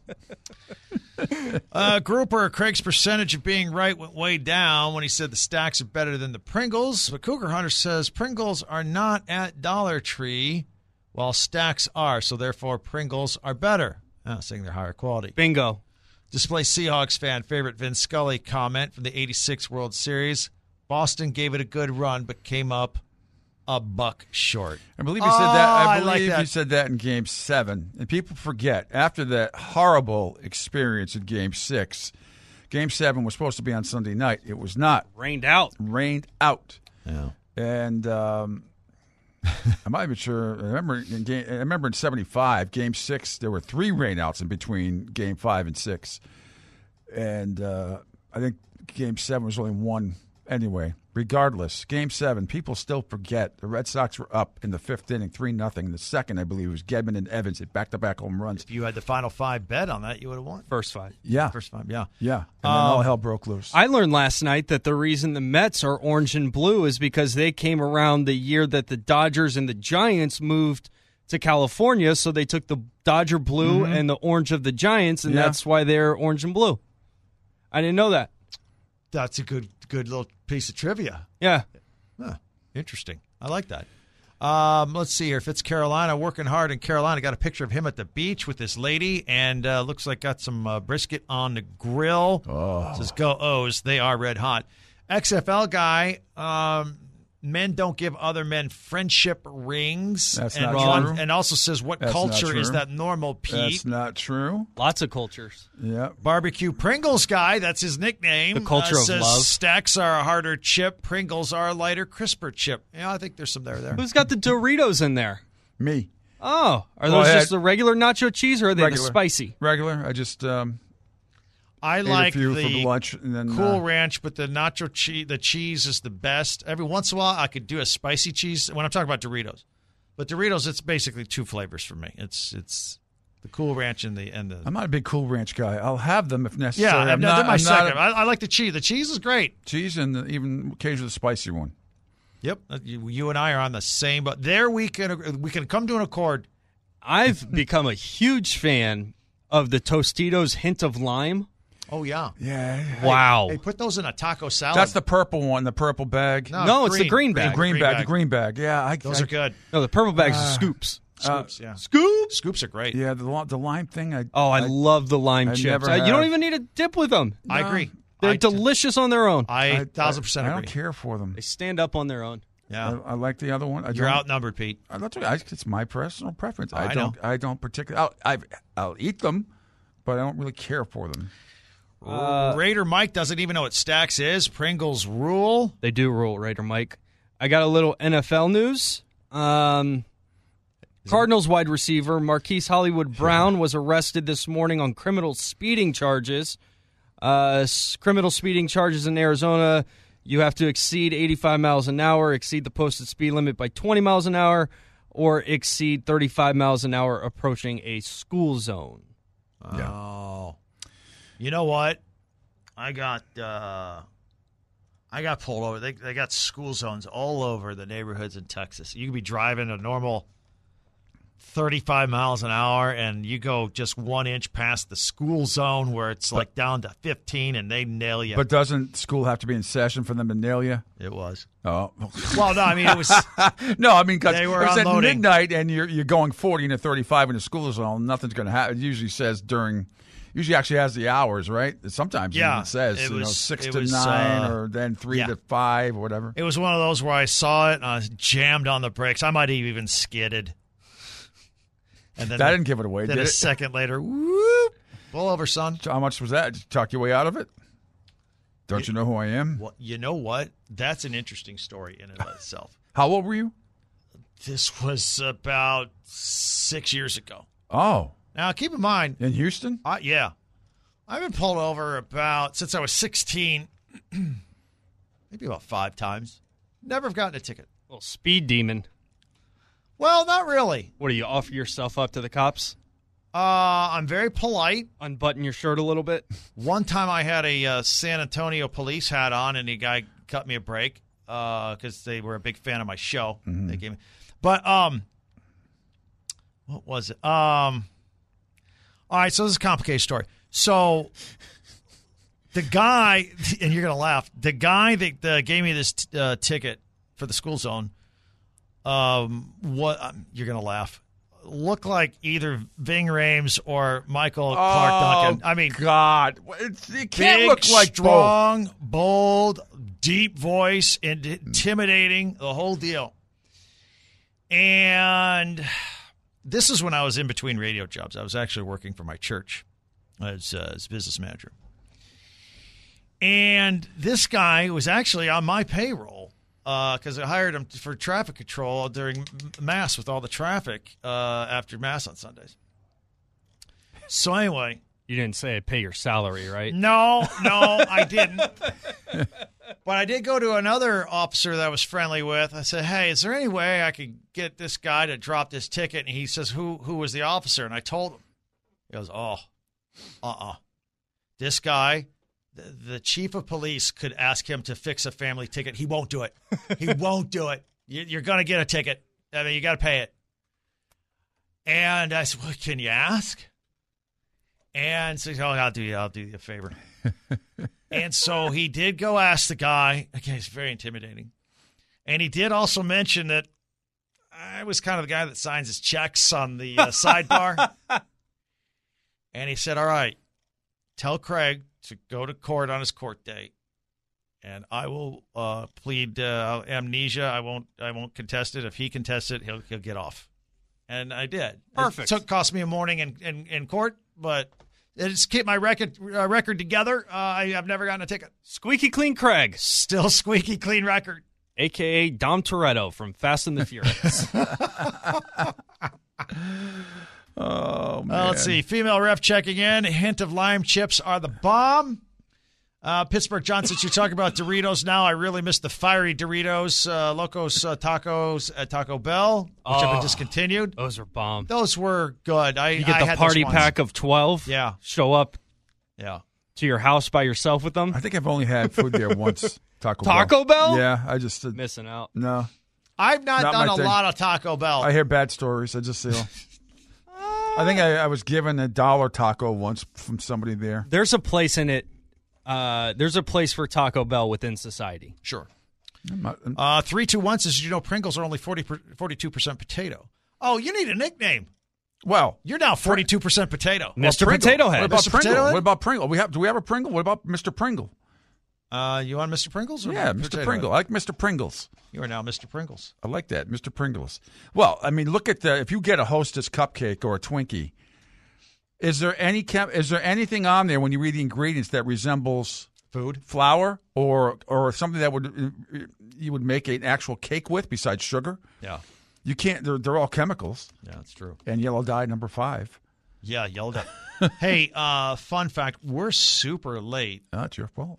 Speaker 2: Uh, Grouper, Craig's percentage of being right went way down when he said the Stacks are better than the Pringles. But Cougar Hunter says Pringles are not at Dollar Tree, while Stacks are, so therefore Pringles are better. Oh, saying they're higher quality.
Speaker 3: Bingo.
Speaker 2: Display Seahawks fan favorite Vince Scully comment from the eighty-six World Series. Boston gave it a good run, but came up a buck short.
Speaker 4: I believe he said that.
Speaker 2: Oh,
Speaker 4: I
Speaker 2: I like
Speaker 4: believe
Speaker 2: that.
Speaker 4: he said that in Game Seven, and people forget after that horrible experience in Game Six. Game Seven was supposed to be on Sunday night. It was not.
Speaker 3: Rained out.
Speaker 4: Rained out.
Speaker 2: Yeah.
Speaker 4: And um, I'm not even sure. I remember in game, I remember in seventy-five, Game Six, there were three rainouts in between Game Five and Six, and uh, I think Game Seven was only one anyway. Regardless, Game Seven, people still forget the Red Sox were up in the fifth inning, three nothing. In the second, I believe it was Gedman and Evans hit back-to-back home runs.
Speaker 2: If you had the final five bet on that, you would have won.
Speaker 3: First five.
Speaker 4: Yeah,
Speaker 2: First five, yeah.
Speaker 4: yeah, and then all hell broke loose.
Speaker 3: I learned last night that the reason the Mets are orange and blue is because they came around the year that the Dodgers and the Giants moved to California, so they took the Dodger blue and the orange of the Giants, and
Speaker 4: Yeah.
Speaker 3: that's why they're orange and blue. I didn't know that.
Speaker 2: That's a good, good little piece of trivia.
Speaker 3: Yeah.
Speaker 2: Huh. Interesting. I like that. Um, let's see here. If it's Carolina, working hard in Carolina. Got a picture of him at the beach with this lady, and uh, looks like got some uh, brisket on the grill.
Speaker 4: Oh.
Speaker 2: Says go O's. They are red hot. X F L guy. Um, men don't give other men friendship rings.
Speaker 4: That's
Speaker 2: and
Speaker 4: not
Speaker 2: one-
Speaker 4: true.
Speaker 2: And also says what
Speaker 4: That's not
Speaker 2: culture is
Speaker 4: true.
Speaker 2: that normal, Pete?
Speaker 4: That's not true.
Speaker 3: Lots of cultures.
Speaker 4: Yeah.
Speaker 2: Barbecue Pringles guy, that's his nickname.
Speaker 3: The culture
Speaker 2: uh,
Speaker 3: of
Speaker 2: says
Speaker 3: love.
Speaker 2: Stacks are a harder chip. Pringles are a lighter, crisper chip. Yeah, I think there's some there there.
Speaker 3: Who's got the Doritos in there?
Speaker 4: Me.
Speaker 3: Oh, are
Speaker 4: Well,
Speaker 3: those
Speaker 4: I
Speaker 3: just
Speaker 4: had-
Speaker 3: the regular nacho cheese, or are they
Speaker 4: Regular.
Speaker 3: the spicy?
Speaker 4: Regular. I just um,
Speaker 2: I
Speaker 4: ate
Speaker 2: like
Speaker 4: a few
Speaker 2: the
Speaker 4: for lunch and then
Speaker 2: Cool
Speaker 4: uh,
Speaker 2: Ranch, but the nacho cheese, the cheese is the best. Every once in a while, I could do a spicy cheese when I'm talking about Doritos. But Doritos, it's basically two flavors for me. It's it's the Cool Ranch and the and the.
Speaker 4: I'm not a big Cool Ranch guy. I'll have them if necessary.
Speaker 2: yeah,
Speaker 4: I'm
Speaker 2: I'm
Speaker 4: not,
Speaker 2: they're my
Speaker 4: I'm not
Speaker 2: second.
Speaker 4: a-
Speaker 2: I, I like the cheese. The cheese is great.
Speaker 4: cheese and the, even occasionally the spicy one.
Speaker 2: Yep, you, you and I are on the same, but there we can we can come to an accord.
Speaker 3: I've become a huge fan of the Tostitos hint of lime.
Speaker 2: Oh yeah,
Speaker 4: Yeah.
Speaker 3: Wow.
Speaker 2: Hey, put those in a taco salad.
Speaker 4: That's the purple one, the purple bag.
Speaker 2: No,
Speaker 3: No, it's the green
Speaker 4: The
Speaker 3: bag.
Speaker 4: green,
Speaker 2: green
Speaker 4: bag,
Speaker 2: bag.
Speaker 4: the green bag. Yeah, I,
Speaker 2: Those
Speaker 4: I,
Speaker 2: are good.
Speaker 3: No, the purple bag's are scoops.
Speaker 2: Scoops, yeah.
Speaker 3: Scoops?
Speaker 2: Scoops are great.
Speaker 4: Yeah, the li- the lime thing. I,
Speaker 3: Oh, I, love the lime
Speaker 4: I
Speaker 3: chips.
Speaker 4: never
Speaker 3: Uh, you don't
Speaker 4: have.
Speaker 3: even need a dip with them.
Speaker 2: I agree.
Speaker 3: They're
Speaker 2: I,
Speaker 3: delicious on their own.
Speaker 2: I,
Speaker 4: I
Speaker 2: thousand percent
Speaker 4: I,
Speaker 2: agree.
Speaker 4: don't care for them.
Speaker 3: They stand up on their own.
Speaker 2: Yeah,
Speaker 4: I, I like the other one. I
Speaker 2: you're
Speaker 4: don't-
Speaker 2: outnumbered, Pete.
Speaker 4: I, that's okay. I, it's my personal preference. I,
Speaker 2: I
Speaker 4: don't.
Speaker 2: know.
Speaker 4: I don't particularly. I'll, I, I'll eat them, but I don't really care for them.
Speaker 3: Uh,
Speaker 2: Raider Mike doesn't even know what Stacks is. Pringles rule.
Speaker 3: They do rule, Raider Mike. I got a little N F L news. Um, Cardinals wide receiver Marquise Hollywood Brown was arrested this morning on criminal speeding charges. Uh, s- criminal speeding charges in Arizona, you have to exceed eighty-five miles an hour, exceed the posted speed limit by twenty miles an hour, or exceed thirty-five miles an hour approaching a school zone.
Speaker 2: Oh, you know what? I got uh, I got pulled over. They they got school zones all over the neighborhoods in Texas. You could be driving a normal thirty-five miles an hour, and you go just one inch past the school zone where it's like down to fifteen, and they nail you.
Speaker 4: But doesn't school have to be in session for them to nail you?
Speaker 2: It was.
Speaker 4: Oh,
Speaker 2: Well, no, I mean it was.
Speaker 4: no. I mean, because
Speaker 2: They were
Speaker 4: it's at
Speaker 2: unloading.
Speaker 4: midnight and you're you're going forty to thirty-five in the school zone. Nothing's going to happen. It usually says during. Usually, actually has the hours, right? Sometimes
Speaker 2: Yeah,
Speaker 4: it says
Speaker 2: it
Speaker 4: you know
Speaker 2: was-
Speaker 4: six
Speaker 2: it
Speaker 4: to
Speaker 2: was,
Speaker 4: nine,
Speaker 2: uh,
Speaker 4: or then three
Speaker 2: yeah.
Speaker 4: to five, or whatever.
Speaker 2: It was one of those where I saw it and I was jammed on the brakes. I might have even skidded. And then
Speaker 4: That didn't give it away,
Speaker 2: Then
Speaker 4: did
Speaker 2: a
Speaker 4: it?
Speaker 2: second later, whoop, pull over, son.
Speaker 4: So how much was that? Did you talk your way out of it? Don't you know who I am?
Speaker 2: Well, you know what? That's an interesting story in and of itself.
Speaker 4: How old were you?
Speaker 2: This was about six years ago.
Speaker 4: Oh,
Speaker 2: Now, keep in mind,
Speaker 4: in Houston?
Speaker 2: uh, yeah, I've been pulled over about since I was sixteen, maybe about five times. Never have gotten a ticket.
Speaker 3: Little speed demon.
Speaker 2: Well, not really.
Speaker 3: What do you offer yourself up to the cops?
Speaker 2: Uh, I'm very polite.
Speaker 3: Unbutton your shirt a little bit.
Speaker 2: One time I had a uh, San Antonio police hat on, and the guy cut me a break because they were a big fan of my show. They gave me, but um, what was it? Um, all right, so this is a complicated story. So the guy, and you're gonna laugh, the guy that uh, gave me this t- uh, ticket for the school zone, um, what um, you're gonna laugh. Looked like either Ving Rhames or Michael Clark Duncan. I mean,
Speaker 4: God, it's, it can't
Speaker 2: big,
Speaker 4: look like both.
Speaker 2: strong, bold, deep voice, and intimidating, the whole deal. And this is when I was in between radio jobs. I was actually working for my church as, uh, as business manager. And this guy was actually on my payroll because I hired him for traffic control during Mass with all the traffic uh, after Mass on Sundays. So anyway.
Speaker 3: You didn't say I'd pay your salary, right?
Speaker 2: No, no, I didn't. But I did go to another officer that I was friendly with. I said, hey, is there any way I could get this guy to drop this ticket? And he says, who who was the officer? And I told him. He goes, oh, uh-uh. This guy, the, the chief of police could ask him to fix a family ticket. He won't do it. He won't do it. You, you're going to get a ticket. I mean, you got to pay it. And I said, well, can you ask? And so he said, oh, I'll do you, I'll do you a favor. And so he did go ask the guy. Again, he's very intimidating. And he did also mention that I was kind of the guy that signs his checks on the uh, sidebar. And he said, all right, tell Craig to go to court on his court date. And I will uh, plead uh, amnesia. I won't I won't contest it. If he contests it, he'll, he'll get off. And I did.
Speaker 3: Perfect.
Speaker 2: It took, cost me a morning in, in, in court, but it's kept my record uh, record together. Uh, I, I've never gotten a ticket.
Speaker 3: Squeaky Clean Craig.
Speaker 2: Still squeaky clean record.
Speaker 3: A K A Dom Toretto from Fast and the Furious.
Speaker 4: Oh, man.
Speaker 2: Uh, let's see. Female ref checking in. A hint of lime chips are the bomb. Uh, Pittsburgh John, since you're talking about Doritos now, I really miss the fiery Doritos, uh, Locos uh, Tacos at Taco Bell, which have been
Speaker 3: Oh.
Speaker 2: discontinued.
Speaker 3: Those are bomb.
Speaker 2: Those were good. I
Speaker 3: You get
Speaker 2: I
Speaker 3: the
Speaker 2: had
Speaker 3: party
Speaker 2: those ones.
Speaker 3: pack of twelve.
Speaker 2: Yeah.
Speaker 3: Show up.
Speaker 2: Yeah.
Speaker 3: to your house by yourself with them?
Speaker 4: I think I've only had food there once. Taco Bell.
Speaker 3: Taco Bell?
Speaker 4: Yeah, I just uh,
Speaker 3: Missing out.
Speaker 4: no.
Speaker 2: I've not,
Speaker 4: Not
Speaker 2: done
Speaker 4: my
Speaker 2: a
Speaker 4: thing.
Speaker 2: lot of Taco Bell.
Speaker 4: I hear bad stories. I just, you know. I think I, I was given a dollar taco once from somebody there.
Speaker 3: There's a place in it. Uh, there's a place for Taco Bell within society.
Speaker 2: Sure.
Speaker 4: I'm not- I'm-
Speaker 2: Uh, three two one says, you know, Pringles are only forty, forty-two percent potato. Oh, you need a nickname.
Speaker 4: well,
Speaker 2: You're now forty-two percent potato.
Speaker 3: Mister
Speaker 4: Pringle.
Speaker 3: Potato Head.
Speaker 4: What about
Speaker 2: Mister
Speaker 4: Pringle?
Speaker 2: Potato Head?
Speaker 4: What about Pringle? We have. Do we have a Pringle? What about Mister Pringle?
Speaker 2: Uh, you on Mister Pringles? Or
Speaker 4: Yeah, Mister
Speaker 2: Potato
Speaker 4: Pringle. I
Speaker 2: Head?
Speaker 4: like Mister Pringles.
Speaker 2: You are now Mister Pringles.
Speaker 4: I like that, Mister Pringles. Well, I mean, look at the. If you get a Hostess cupcake or a Twinkie, is there any chem, is there anything on there when you read the ingredients that resembles
Speaker 2: Food?
Speaker 4: flour or or something that would uh, you would make an actual cake with besides sugar?
Speaker 2: Yeah.
Speaker 4: You can't. They're they're all chemicals.
Speaker 2: Yeah, that's true.
Speaker 4: And yellow dye number five.
Speaker 2: Yeah, yelled at. Hey, uh, fun fact, we're super late.
Speaker 4: Not your fault.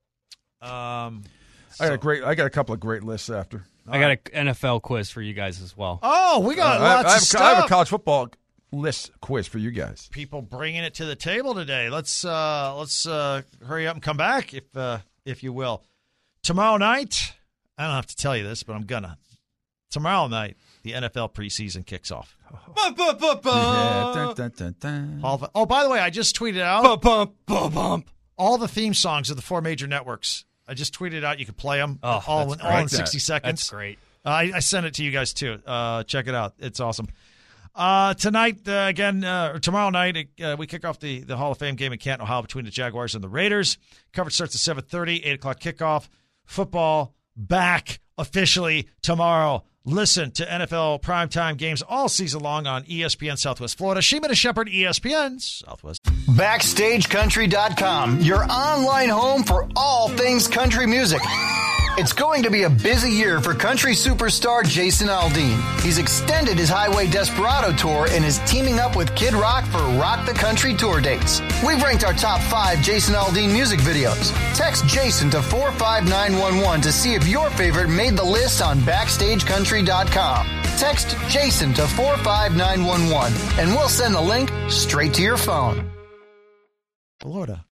Speaker 2: Um,
Speaker 4: I got a great. I got a couple of great lists after.
Speaker 3: I got an N F L quiz for you guys as well.
Speaker 2: oh, we got
Speaker 4: Uh, I,
Speaker 2: lots
Speaker 4: I have,
Speaker 2: of stuff.
Speaker 4: I have a college football list quiz for you guys.
Speaker 2: People bringing it to the table today. Let's uh, let's uh, hurry up and come back, if uh, if you will. Tomorrow night, I don't have to tell you this, but I'm gonna. Tomorrow night, the N F L preseason kicks off.
Speaker 4: Yeah, dun, dun, dun, dun.
Speaker 2: All of, oh, by the way, I just tweeted out
Speaker 3: Bump, bump, bump, bump.
Speaker 2: all the theme songs of the four major networks. I just tweeted out. You can play them
Speaker 3: Oh,
Speaker 2: all,
Speaker 3: that's
Speaker 2: in, all in
Speaker 4: great.
Speaker 2: sixty seconds.
Speaker 3: That's great.
Speaker 2: Uh, I, I sent it to you guys too. Uh, check it out. It's awesome. Uh, tonight, uh, again, uh, or tomorrow night, uh, we kick off the, the Hall of Fame game in Canton, Ohio between the Jaguars and the Raiders. Coverage starts at seven thirty, eight o'clock kickoff. Football back officially tomorrow. Listen to N F L primetime games all season long on E S P N Southwest Florida. Sheeman and Shepherd, E S P N Southwest.
Speaker 9: Backstage Country dot com, your online home for all things country music. It's going to be a busy year for country superstar Jason Aldean. He's extended his Highway Desperado tour and is teaming up with Kid Rock for Rock the Country tour dates. We've ranked our top five Jason Aldean music videos. Text Jason to four five nine one one to see if your favorite made the list on Backstage Country dot com. Text Jason to four five nine one one and we'll send the link straight to your phone.
Speaker 2: Florida.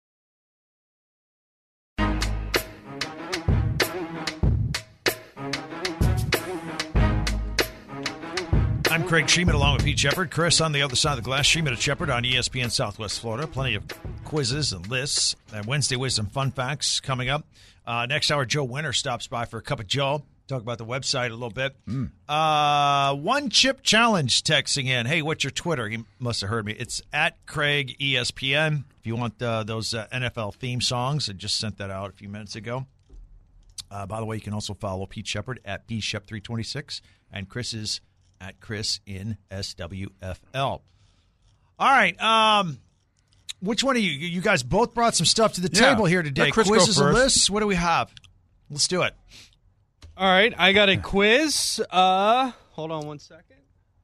Speaker 2: I'm Craig Sheeman along with Pete Shepard. Chris on the other side of the glass. Sheeman and Shepard on E S P N Southwest Florida. Plenty of quizzes and lists. And Wednesday Wisdom Fun Facts coming up. Uh, next hour, Joe Winter stops by for a cup of Joe. Talk about the website a little bit. Mm. Uh, one Chip Challenge texting in. Hey, what's your Twitter? He must have heard me. It's at Craig E S P N. If you want uh, those uh, N F L theme songs, I just sent that out a few minutes ago. Uh, by the way, you can also follow Pete Shepard at B Shep three twenty-six and Chris is at Chris in S W F L. All right. Um, which one of you? You guys both brought some stuff to the
Speaker 4: Yeah.
Speaker 2: table here today.
Speaker 4: Let Chris go
Speaker 2: Quizzes and
Speaker 4: first.
Speaker 2: lists. What do we have? Let's do it.
Speaker 3: All right, I got a quiz. Uh, hold on one second.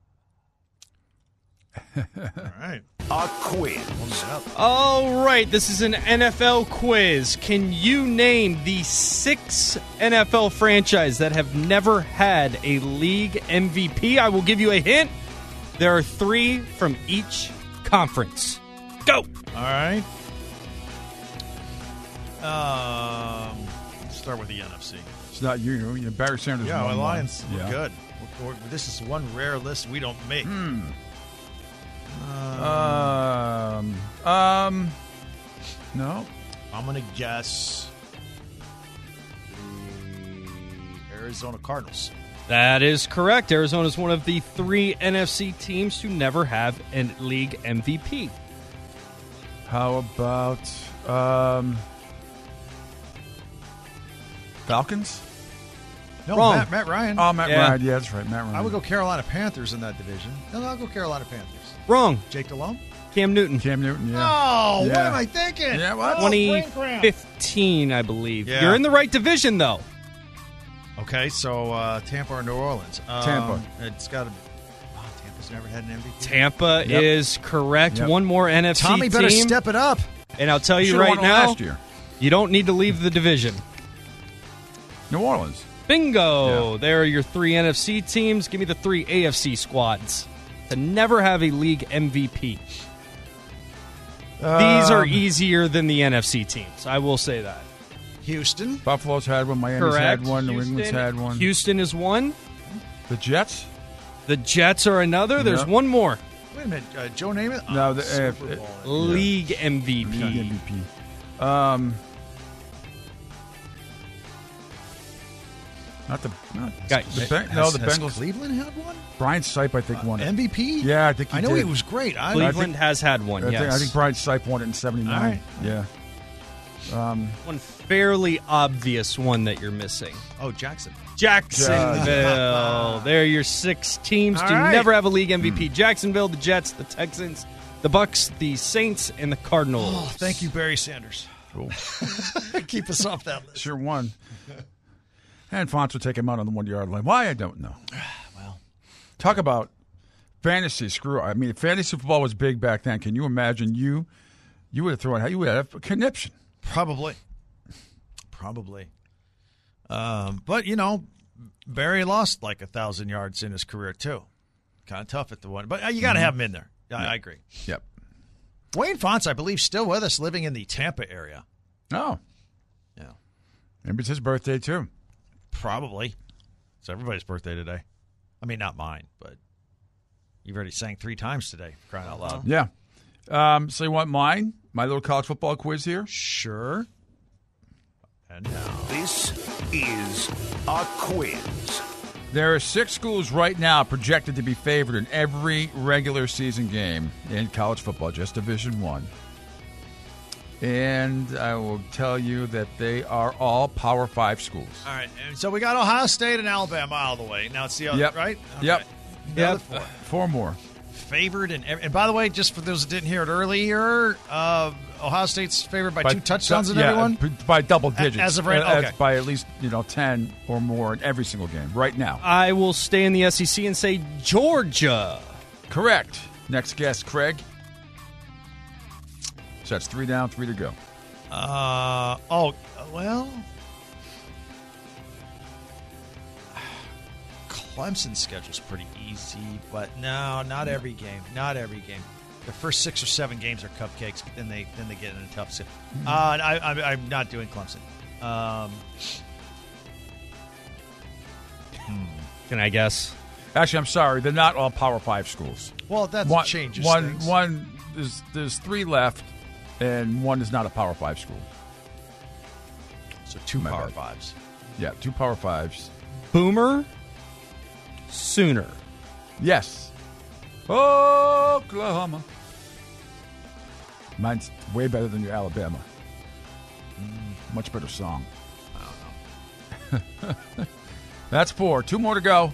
Speaker 2: All right.
Speaker 1: A quiz.
Speaker 3: All right, this is an N F L quiz. Can you name the six N F L franchises that have never had a league M V P? I will give you a hint. There are three from each conference. Go!
Speaker 2: All right. Um, let's start with the N F C.
Speaker 4: It's not you. you know, Barry Sanders.
Speaker 2: Yeah,
Speaker 4: won
Speaker 2: my
Speaker 4: one.
Speaker 2: Lions look
Speaker 4: Yeah.
Speaker 2: good. We're- we're- this is one rare list we don't make.
Speaker 4: Hmm. Um. Um. No.
Speaker 2: I'm going to guess the Arizona Cardinals.
Speaker 3: That is correct. Arizona is one of the three N F C teams to never have a league M V P.
Speaker 4: How about um. Falcons?
Speaker 2: No,
Speaker 3: Wrong.
Speaker 2: Matt, Matt Ryan.
Speaker 4: Oh, Matt
Speaker 3: Yeah.
Speaker 4: Ryan. Yeah, that's right. Matt Ryan.
Speaker 2: I would go Carolina Panthers in that division. No, no, I'll go Carolina Panthers.
Speaker 3: Wrong.
Speaker 2: Jake Delhomme?
Speaker 3: Cam Newton.
Speaker 4: Cam Newton. Yeah.
Speaker 2: Oh, what
Speaker 4: Yeah.
Speaker 2: am I thinking?
Speaker 4: Yeah, what?
Speaker 2: Oh, brain
Speaker 3: twenty
Speaker 2: cramp.
Speaker 3: fifteen, I believe.
Speaker 2: Yeah.
Speaker 3: You're in the right division, though.
Speaker 2: Okay, so uh, Tampa or New Orleans? Um,
Speaker 4: Tampa.
Speaker 2: It's got to. Oh, Tampa's never had an M V P.
Speaker 3: Tampa
Speaker 4: Yep.
Speaker 3: is correct.
Speaker 4: Yep.
Speaker 3: One more N F C
Speaker 2: Tommy better
Speaker 3: team.
Speaker 2: step it up.
Speaker 3: And I'll tell you
Speaker 4: Should've
Speaker 3: right
Speaker 4: won it
Speaker 3: now,
Speaker 4: last year.
Speaker 3: you don't need to leave the division.
Speaker 4: New Orleans.
Speaker 3: Bingo!
Speaker 4: Yeah.
Speaker 3: There are your three N F C teams. Give me the three A F C squads to never have a league M V P. These are
Speaker 4: Um,
Speaker 3: easier than the N F C teams. I will say that.
Speaker 10: Houston.
Speaker 4: Buffalo's had one. Miami's
Speaker 3: Correct.
Speaker 4: had one. New
Speaker 3: Houston,
Speaker 4: England's had one.
Speaker 3: Houston is one.
Speaker 4: The Jets?
Speaker 3: The Jets are another. There's
Speaker 4: Yeah.
Speaker 3: one more.
Speaker 10: Wait a minute, uh, Joe Namath?
Speaker 4: No,
Speaker 10: Oh,
Speaker 4: the
Speaker 10: Super
Speaker 4: uh,
Speaker 10: Bowl.
Speaker 4: uh,
Speaker 3: League M V P.
Speaker 4: League M V P. Um, not the not
Speaker 3: Got-
Speaker 4: the Ben-
Speaker 10: Has-
Speaker 4: no the
Speaker 10: has
Speaker 4: Bengals.
Speaker 10: Cleveland had one?
Speaker 4: Brian Sipe, I think, won it.
Speaker 10: M V P?
Speaker 4: Yeah, I think he
Speaker 10: I know
Speaker 4: did.
Speaker 10: he was great. I,
Speaker 3: Cleveland
Speaker 4: think-
Speaker 3: has had one,
Speaker 4: I,
Speaker 3: yes.
Speaker 4: think, I think Brian Sipe won it in seventy-nine.
Speaker 10: All right.
Speaker 4: Yeah. Um,
Speaker 3: One fairly obvious one that you're missing.
Speaker 10: oh, Jackson.
Speaker 3: Jacksonville. They're your six teams
Speaker 10: All
Speaker 3: to
Speaker 10: right.
Speaker 3: never have a league M V P. Jacksonville, the Jets, the Texans, the Bucks, the Saints, and the Cardinals.
Speaker 10: Oh, thank you, Barry Sanders.
Speaker 4: cool.
Speaker 10: Keep us off that list.
Speaker 4: Sure won. And Fonts will take him out on the one-yard line. Why, I don't know.
Speaker 10: Well,
Speaker 4: Talk about fantasy. Screw. I mean, fantasy football was big back then. Can you imagine you? You would have thrown. You would have a conniption.
Speaker 10: probably. Probably. Um, but, you know, Barry lost like a thousand yards in his career, too. Kind of tough at the one. But uh, you got to have him in there. I, I agree.
Speaker 4: Yep.
Speaker 10: Wayne Fonts, I believe, still with us, living in the Tampa area.
Speaker 4: Oh,
Speaker 10: Yeah.
Speaker 4: maybe it's his birthday too.
Speaker 10: Probably. It's everybody's birthday today. I mean, not mine, but you've already sang three times today, crying out loud.
Speaker 4: Yeah. Um, so you want mine? My little college football quiz here.
Speaker 10: Sure. And now.
Speaker 1: This is a quiz.
Speaker 4: There are six schools right now projected to be favored in every regular season game in college football, just Division One. And I will tell you that they are all Power Five schools.
Speaker 10: All right. And so we got Ohio State and Alabama out of the way. Now it's the other,
Speaker 4: Yep.
Speaker 10: right?
Speaker 4: Yep.
Speaker 10: The
Speaker 4: Yep.
Speaker 10: other four.
Speaker 4: Four more.
Speaker 10: Favored. And, and by the way, just for those that didn't hear it earlier, uh, Ohio State's favored by, two touchdowns in
Speaker 4: yeah,
Speaker 10: everyone?
Speaker 4: b- by double digits.
Speaker 10: as of right-
Speaker 4: Uh,
Speaker 10: okay.
Speaker 4: by at least you know ten or more in every single game right now.
Speaker 3: I will stay in the S E C and say Georgia.
Speaker 4: Correct. Next guest, Craig. So that's three down, three to go.
Speaker 10: Uh, oh, well. Clemson's schedule's pretty easy, but no, not every game. Not every game. The first six or seven games are cupcakes, but then they then they get in a tough sit. Uh, I, I, I'm not doing Clemson. Um,
Speaker 3: Can I guess?
Speaker 4: Actually, I'm sorry. They're not all Power Five schools.
Speaker 10: well, that
Speaker 4: One,
Speaker 10: changes
Speaker 4: one,
Speaker 10: things.
Speaker 4: one. There's there's three left, and one is not a Power Five school.
Speaker 10: So two
Speaker 4: My
Speaker 10: Power
Speaker 4: bad.
Speaker 10: Fives.
Speaker 4: Yeah, two Power Fives.
Speaker 3: Boomer, Sooner.
Speaker 4: Yes. Oklahoma. Mine's way better than your Alabama. Mm, much better song. I don't know. That's four. Two more to go.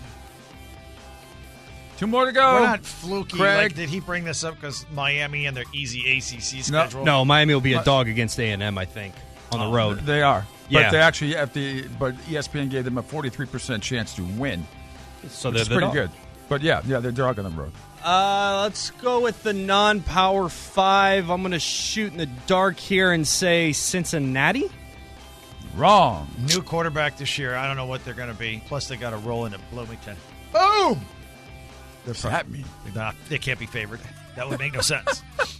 Speaker 4: Two more to go.
Speaker 10: We're not fluky.
Speaker 4: Craig.
Speaker 10: Like, did he bring this up because Miami and their easy A C C
Speaker 4: No.
Speaker 10: schedule?
Speaker 3: No, Miami will be a
Speaker 4: What?
Speaker 3: dog against A and M, I think, on the road.
Speaker 4: They are.
Speaker 3: Yeah.
Speaker 4: But they actually have the but E S P N gave them a forty-three percent chance to win.
Speaker 3: So
Speaker 4: which
Speaker 3: they're
Speaker 4: is
Speaker 3: the
Speaker 4: pretty
Speaker 3: dog.
Speaker 4: good. But yeah, yeah, they're dog on the road.
Speaker 3: Uh, let's go with the non-power five. I'm going to shoot in the dark here and say Cincinnati.
Speaker 4: Wrong.
Speaker 10: New quarterback this year. I don't know what they're going to be. Plus, they got to roll into Bloomington. Boom!
Speaker 4: What's that mean?
Speaker 10: Nah, they can't be favored. That would make no sense.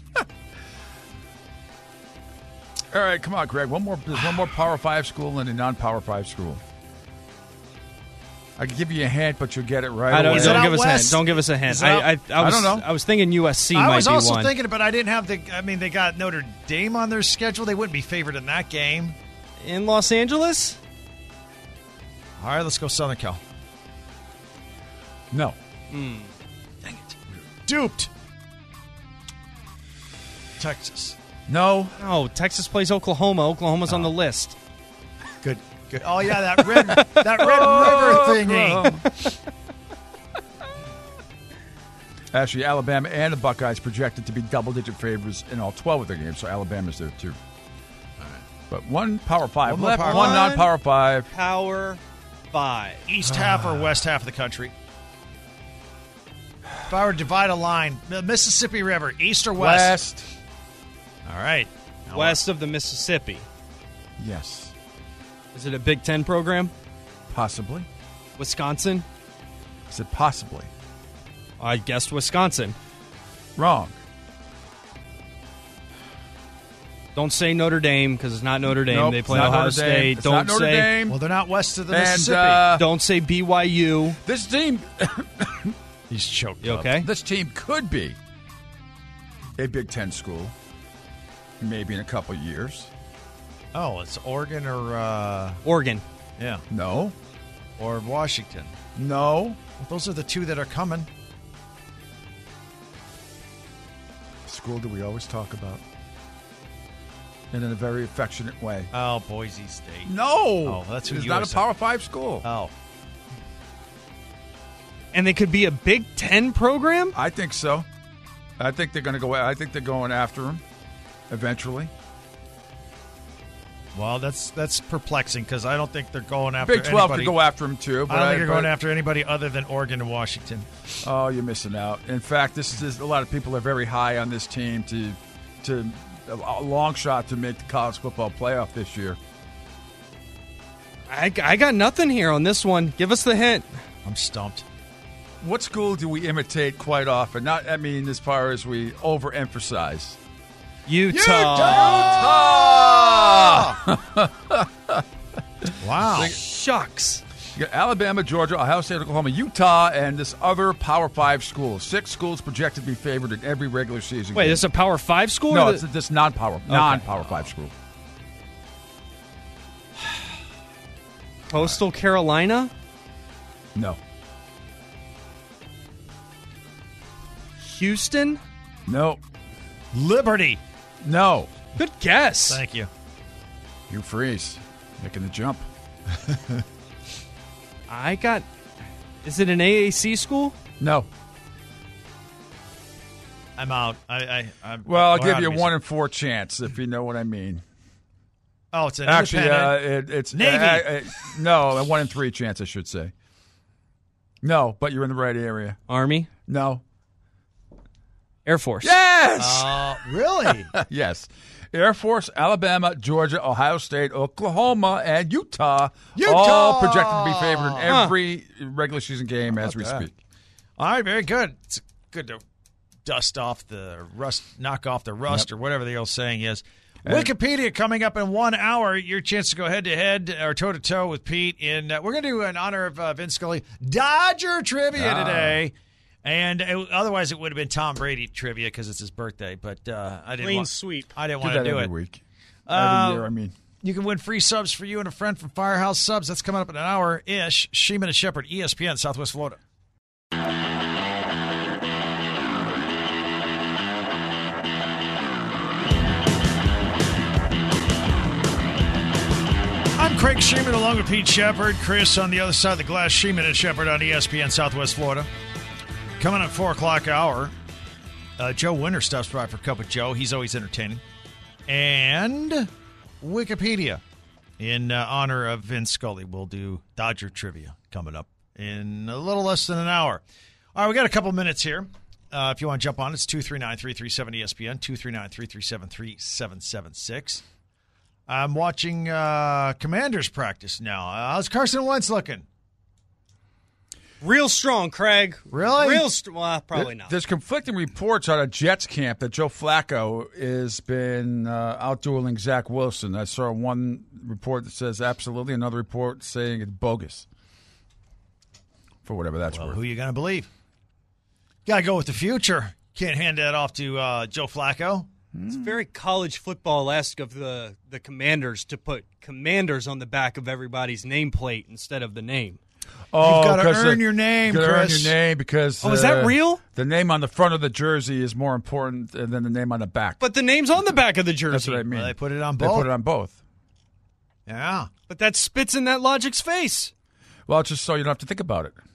Speaker 4: All right, come on, Greg. One more. There's one more Power Five school and a non-Power Five school. I could give you a hint, but you'll get it right
Speaker 3: I don't,
Speaker 4: away.
Speaker 10: Is it
Speaker 3: don't
Speaker 10: out
Speaker 3: give us a hint.
Speaker 10: west?
Speaker 3: Don't give us a hint.
Speaker 10: Is it
Speaker 3: I,
Speaker 10: out-
Speaker 3: I, I, was,
Speaker 4: I don't know.
Speaker 3: I was thinking U S C
Speaker 10: I
Speaker 3: might
Speaker 10: was
Speaker 3: be
Speaker 10: also
Speaker 3: one.
Speaker 10: thinking, but I didn't have the. I mean, they got Notre Dame on their schedule. They wouldn't be favored in that game.
Speaker 3: In Los Angeles?
Speaker 10: All right, let's go Southern Cal.
Speaker 4: No.
Speaker 10: Dang it. Duped. Texas.
Speaker 4: No.
Speaker 3: Oh, Texas plays Oklahoma. Oklahoma's on the list.
Speaker 10: Good. Good. Oh yeah, that red that red river thingy.
Speaker 4: Actually, Alabama and the Buckeyes projected to be double-digit favorites in all twelve of their games, so Alabama's there too. All right. But one Power Five
Speaker 10: One more
Speaker 4: left,
Speaker 10: Power
Speaker 4: one
Speaker 10: Five.
Speaker 4: non-Power Five.
Speaker 3: Power five.
Speaker 10: East half or west half of the country? If I were to divide a line, the Mississippi River, east or west?
Speaker 4: West.
Speaker 10: All right. Now
Speaker 3: West of the Mississippi.
Speaker 4: Yes.
Speaker 3: Is it a Big Ten program?
Speaker 4: Possibly.
Speaker 3: Wisconsin?
Speaker 4: Is it possibly?
Speaker 3: I guessed Wisconsin.
Speaker 4: Wrong.
Speaker 3: Don't say Notre Dame because it's not Notre Dame.
Speaker 4: Nope,
Speaker 3: they play
Speaker 4: it's not
Speaker 3: Ohio
Speaker 4: Notre Dame.
Speaker 3: State.
Speaker 4: It's
Speaker 3: Don't
Speaker 4: not Notre
Speaker 3: say.
Speaker 4: Dame.
Speaker 10: Well, they're not west of the
Speaker 4: And,
Speaker 10: Mississippi.
Speaker 4: uh,
Speaker 3: Don't say B Y U.
Speaker 4: This team,
Speaker 10: He's choked
Speaker 3: You
Speaker 10: up.
Speaker 3: okay?
Speaker 4: this team could be a Big Ten school, maybe in a couple years.
Speaker 10: Oh, it's Oregon or uh,
Speaker 3: Oregon.
Speaker 10: yeah,
Speaker 4: No,
Speaker 10: or Washington.
Speaker 4: no.
Speaker 10: Well, those are the two that are coming.
Speaker 4: School that we always talk about, and in a very affectionate way.
Speaker 10: Oh, Boise State.
Speaker 4: No,
Speaker 10: Oh, that's who
Speaker 4: it's
Speaker 10: you
Speaker 4: not
Speaker 10: always
Speaker 4: a
Speaker 10: said.
Speaker 4: Power Five school.
Speaker 10: Oh,
Speaker 3: And they could be a Big Ten program?
Speaker 4: I think so. I think they're going to go. I think they're going after him eventually.
Speaker 10: well, that's that's perplexing because I don't think they're going after
Speaker 4: Big Twelve
Speaker 10: anybody.
Speaker 4: could go after him too. But
Speaker 10: I don't think they're going
Speaker 4: but-
Speaker 10: after anybody other than Oregon and Washington.
Speaker 4: Oh, you're missing out. In fact, this is a lot of people are very high on this team to to a long shot to make the college football playoff this year.
Speaker 3: I, I got nothing here on this one. Give us the hint.
Speaker 10: I'm stumped.
Speaker 4: What school do we imitate quite often? Not, I mean, as far as we overemphasize.
Speaker 3: Utah.
Speaker 10: Wow.
Speaker 3: Shucks.
Speaker 4: You got Alabama, Georgia, Ohio State, Oklahoma, Utah, and this other Power Five school. Six schools projected to be favored in every regular season
Speaker 3: Wait,
Speaker 4: game.
Speaker 3: this is a Power Five school?
Speaker 4: No,
Speaker 3: or
Speaker 4: it's
Speaker 3: the-
Speaker 4: this non-power, non-Power Five school.
Speaker 3: Coastal Carolina?
Speaker 4: No,
Speaker 3: Houston?
Speaker 4: no,
Speaker 10: Liberty.
Speaker 4: no.
Speaker 3: Good guess.
Speaker 10: Thank you.
Speaker 4: You freeze, making the jump.
Speaker 3: I got. Is it an A A C school?
Speaker 4: No.
Speaker 10: I'm out. I, I, I'm,
Speaker 4: Well, I'll
Speaker 10: we're
Speaker 4: give
Speaker 10: out
Speaker 4: you
Speaker 10: of
Speaker 4: a one in four chance if you know what I mean.
Speaker 10: Oh, it's an
Speaker 4: Actually, uh,
Speaker 10: independent.
Speaker 4: it, it's
Speaker 10: Navy.
Speaker 4: uh, uh, no, a one in three chance, I should say. No, but you're in the right area.
Speaker 3: Army?
Speaker 4: No.
Speaker 3: Air Force?
Speaker 4: Yes.
Speaker 10: Uh, really?
Speaker 4: Yes. Air Force, Alabama, Georgia, Ohio State, Oklahoma, and Utah,
Speaker 10: Utah!
Speaker 4: all projected to be favored in every regular season game as we
Speaker 10: that?
Speaker 4: speak.
Speaker 10: All right, very good. It's good to dust off the rust, knock off the rust,
Speaker 4: Yep.
Speaker 10: or whatever the old saying is.
Speaker 4: And-
Speaker 10: Wikipedia coming up in one hour. Your chance to go head to head or toe to toe with Pete. And uh, we're going to do in honor of uh, Vince Scully Dodger trivia
Speaker 4: Ah.
Speaker 10: today. And it, otherwise, it would have been Tom Brady trivia because it's his birthday. But uh, I didn't
Speaker 3: Clean
Speaker 10: want,
Speaker 3: sweep.
Speaker 10: I didn't
Speaker 4: Do
Speaker 10: want to
Speaker 4: that
Speaker 10: do
Speaker 4: every
Speaker 10: it.
Speaker 4: week.
Speaker 10: Uh,
Speaker 4: every year, I mean.
Speaker 10: You can win free subs for you and a friend from Firehouse Subs. That's coming up in an hour ish. Sheeman and Shepherd, E S P N, Southwest Florida. I'm Craig Sheeman along with Pete Shepard. Chris on the other side of the glass. Sheeman and Shepard on E S P N Southwest Florida. Coming at four o'clock hour, uh, Joe Winter stops by for a cup with Joe. He's always entertaining. And Wikipedia in uh, honor of Vince Scully. We'll do Dodger trivia coming up in a little less than an hour. All right, we got a couple minutes here. Uh, if you want to jump on, it's two three nine, three three seven E S P N, two three nine, three three seven, three seven seven six. I'm watching uh, Commanders practice now. Uh, how's Carson Wentz looking?
Speaker 3: Real strong, Craig.
Speaker 10: Really?
Speaker 3: Real strong. Well, probably
Speaker 4: There-
Speaker 3: not.
Speaker 4: There's conflicting reports out of Jets camp that Joe Flacco has been uh, outdueling Zach Wilson. I saw one report that says absolutely, another report saying it's bogus. For whatever that's
Speaker 10: Well,
Speaker 4: worth.
Speaker 10: who are you going to believe? Got to go with the future. Can't hand that off to uh, Joe Flacco.
Speaker 3: It's very college football-esque of the, the Commanders to put Commanders on the back of everybody's nameplate instead of the name.
Speaker 4: Oh,
Speaker 10: You've got to
Speaker 4: 'cause
Speaker 10: earn
Speaker 4: the-
Speaker 10: your name,
Speaker 4: you gotta
Speaker 10: Chris.
Speaker 4: earn your name because
Speaker 3: Oh, is that
Speaker 4: uh,
Speaker 3: real?
Speaker 4: The name on the front of the jersey is more important than the name on the back.
Speaker 3: But the name's on the back of the jersey.
Speaker 4: That's what I mean.
Speaker 10: Well, they put it on
Speaker 4: They
Speaker 10: both.
Speaker 4: put it on both.
Speaker 10: Yeah.
Speaker 3: But that spits in that logic's face.
Speaker 4: Well, it's just so you don't have to think about it.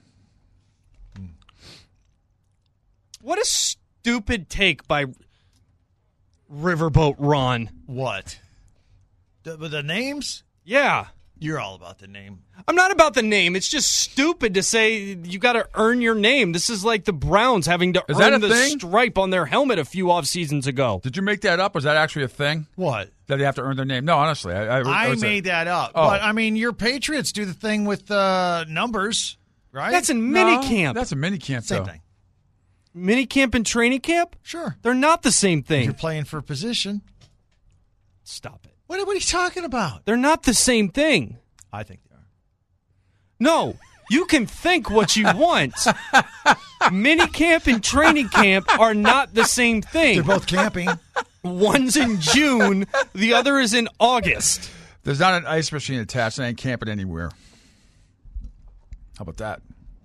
Speaker 3: What a stupid take by Riverboat Ron.
Speaker 10: What? The, with the names?
Speaker 3: Yeah.
Speaker 10: You're all about the name.
Speaker 3: I'm not about the name. It's just stupid to say you got to earn your name. This is like the Browns having to
Speaker 4: Is that
Speaker 3: earn
Speaker 4: a
Speaker 3: the
Speaker 4: thing?
Speaker 3: stripe on their helmet a few off seasons ago.
Speaker 4: Did you make that up? Or is that actually a thing?
Speaker 10: What?
Speaker 4: That they have to earn their name? No, honestly. I, I,
Speaker 10: I
Speaker 4: was a-
Speaker 10: made that up.
Speaker 4: Oh.
Speaker 10: But, I mean, your Patriots do the thing with uh, numbers, right?
Speaker 3: That's in
Speaker 4: No,
Speaker 3: minicamp.
Speaker 4: That's a mini camp,
Speaker 10: Same
Speaker 4: though.
Speaker 10: thing.
Speaker 3: Minicamp and training camp?
Speaker 10: Sure.
Speaker 3: They're not the same thing.
Speaker 10: You're playing for position.
Speaker 3: Stop it.
Speaker 10: What, what are you talking about?
Speaker 3: They're not the same thing.
Speaker 10: I think they are.
Speaker 3: No, you can think what you want. Mini camp and training camp are not the same thing.
Speaker 10: They're both camping.
Speaker 3: One's in June, the other is in August.
Speaker 4: There's not an ice machine attached. I ain't camping anywhere. How about that?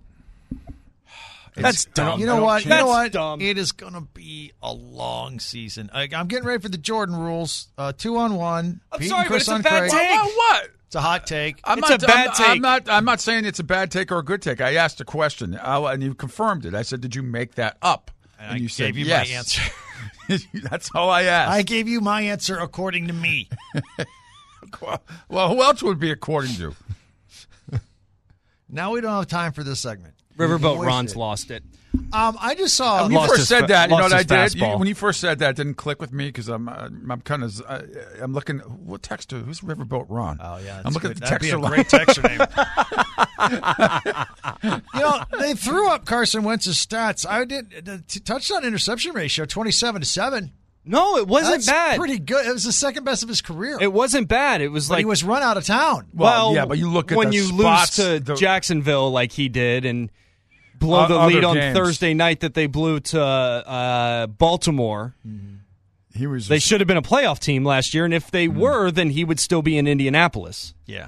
Speaker 3: That's dumb.
Speaker 10: You know what? You know what?
Speaker 3: Dumb.
Speaker 10: It is going to be a long season. I, I'm getting ready for the Jordan rules. Uh, two on one.
Speaker 3: I'm
Speaker 10: Pete
Speaker 3: sorry,
Speaker 10: and Chris
Speaker 3: but
Speaker 10: on
Speaker 3: it's a bad
Speaker 10: Craig.
Speaker 3: take.
Speaker 4: Well, what?
Speaker 10: It's a hot take.
Speaker 4: I'm
Speaker 3: It's
Speaker 4: not,
Speaker 3: a bad
Speaker 4: I'm,
Speaker 3: take.
Speaker 4: I'm not. I'm not saying it's a bad take or a good take. I asked a question, I, and you confirmed it. I said, "Did you make that up?"
Speaker 10: And
Speaker 4: And,
Speaker 10: I
Speaker 4: you said,
Speaker 10: gave you
Speaker 4: "Yes."
Speaker 10: my answer.
Speaker 4: That's all I asked.
Speaker 10: I gave you my answer according to me.
Speaker 4: Well, who else would it be according to?
Speaker 10: Now we don't have time for this segment.
Speaker 3: Riverboat
Speaker 10: Voiced
Speaker 3: Ron's
Speaker 10: it.
Speaker 3: lost it.
Speaker 10: Um, I just saw.
Speaker 4: When you
Speaker 3: Lost
Speaker 4: first
Speaker 3: his
Speaker 4: said
Speaker 3: fa-
Speaker 4: that, you know
Speaker 3: lost
Speaker 4: what I
Speaker 3: his
Speaker 4: did? You-
Speaker 3: fastball.
Speaker 4: when you first said that, it didn't click with me because I'm uh, I'm kind of uh, I'm looking. What texter? Who's Riverboat Ron?
Speaker 10: Oh yeah,
Speaker 4: I'm
Speaker 10: that's
Speaker 4: looking
Speaker 10: good.
Speaker 4: at the
Speaker 10: That'd be a
Speaker 4: texter line.
Speaker 10: great texter name. You know, they threw up Carson Wentz's stats. I did the t- touchdown interception ratio twenty-seven to seven.
Speaker 3: No, it wasn't
Speaker 10: That's
Speaker 3: bad.
Speaker 10: pretty good. It was the second best of his career.
Speaker 3: It wasn't bad. It was
Speaker 10: but
Speaker 3: like
Speaker 10: he was run out of town.
Speaker 4: Well, yeah, but you look at
Speaker 3: when
Speaker 4: the
Speaker 3: you
Speaker 4: spots,
Speaker 3: lose to
Speaker 4: the-
Speaker 3: Jacksonville like he did and blow
Speaker 4: O-
Speaker 3: the
Speaker 4: other
Speaker 3: lead on
Speaker 4: games.
Speaker 3: Thursday night that they blew to uh, Baltimore.
Speaker 4: He was.
Speaker 3: They should have been a playoff team last year, and if they
Speaker 4: Mm.
Speaker 3: were, then he would still be in Indianapolis.
Speaker 10: Yeah.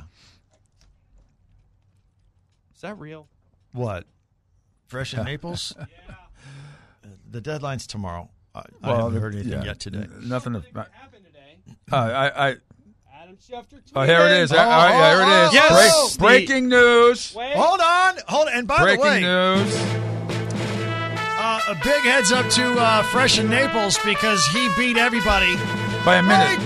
Speaker 3: Is that real?
Speaker 10: What? Fresh in Naples? Yeah. The deadline's tomorrow. I, I
Speaker 4: Well,
Speaker 10: haven't
Speaker 4: the-
Speaker 10: heard anything
Speaker 4: yeah,
Speaker 10: yet today.
Speaker 4: n- Nothing. Of, uh,
Speaker 3: happened today?
Speaker 4: I, I.
Speaker 3: Adam Schefter.
Speaker 4: Oh, here it is.
Speaker 10: Oh,
Speaker 4: All right, yeah, here it is.
Speaker 10: oh,
Speaker 3: Yes.
Speaker 10: oh,
Speaker 3: The-
Speaker 4: Breaking news.
Speaker 3: Wait.
Speaker 10: Hold on. Hold on. And by
Speaker 4: Breaking
Speaker 10: the way,
Speaker 4: news.
Speaker 10: uh, a big heads up to uh, Fresh in Naples because he beat everybody.
Speaker 4: By a minute.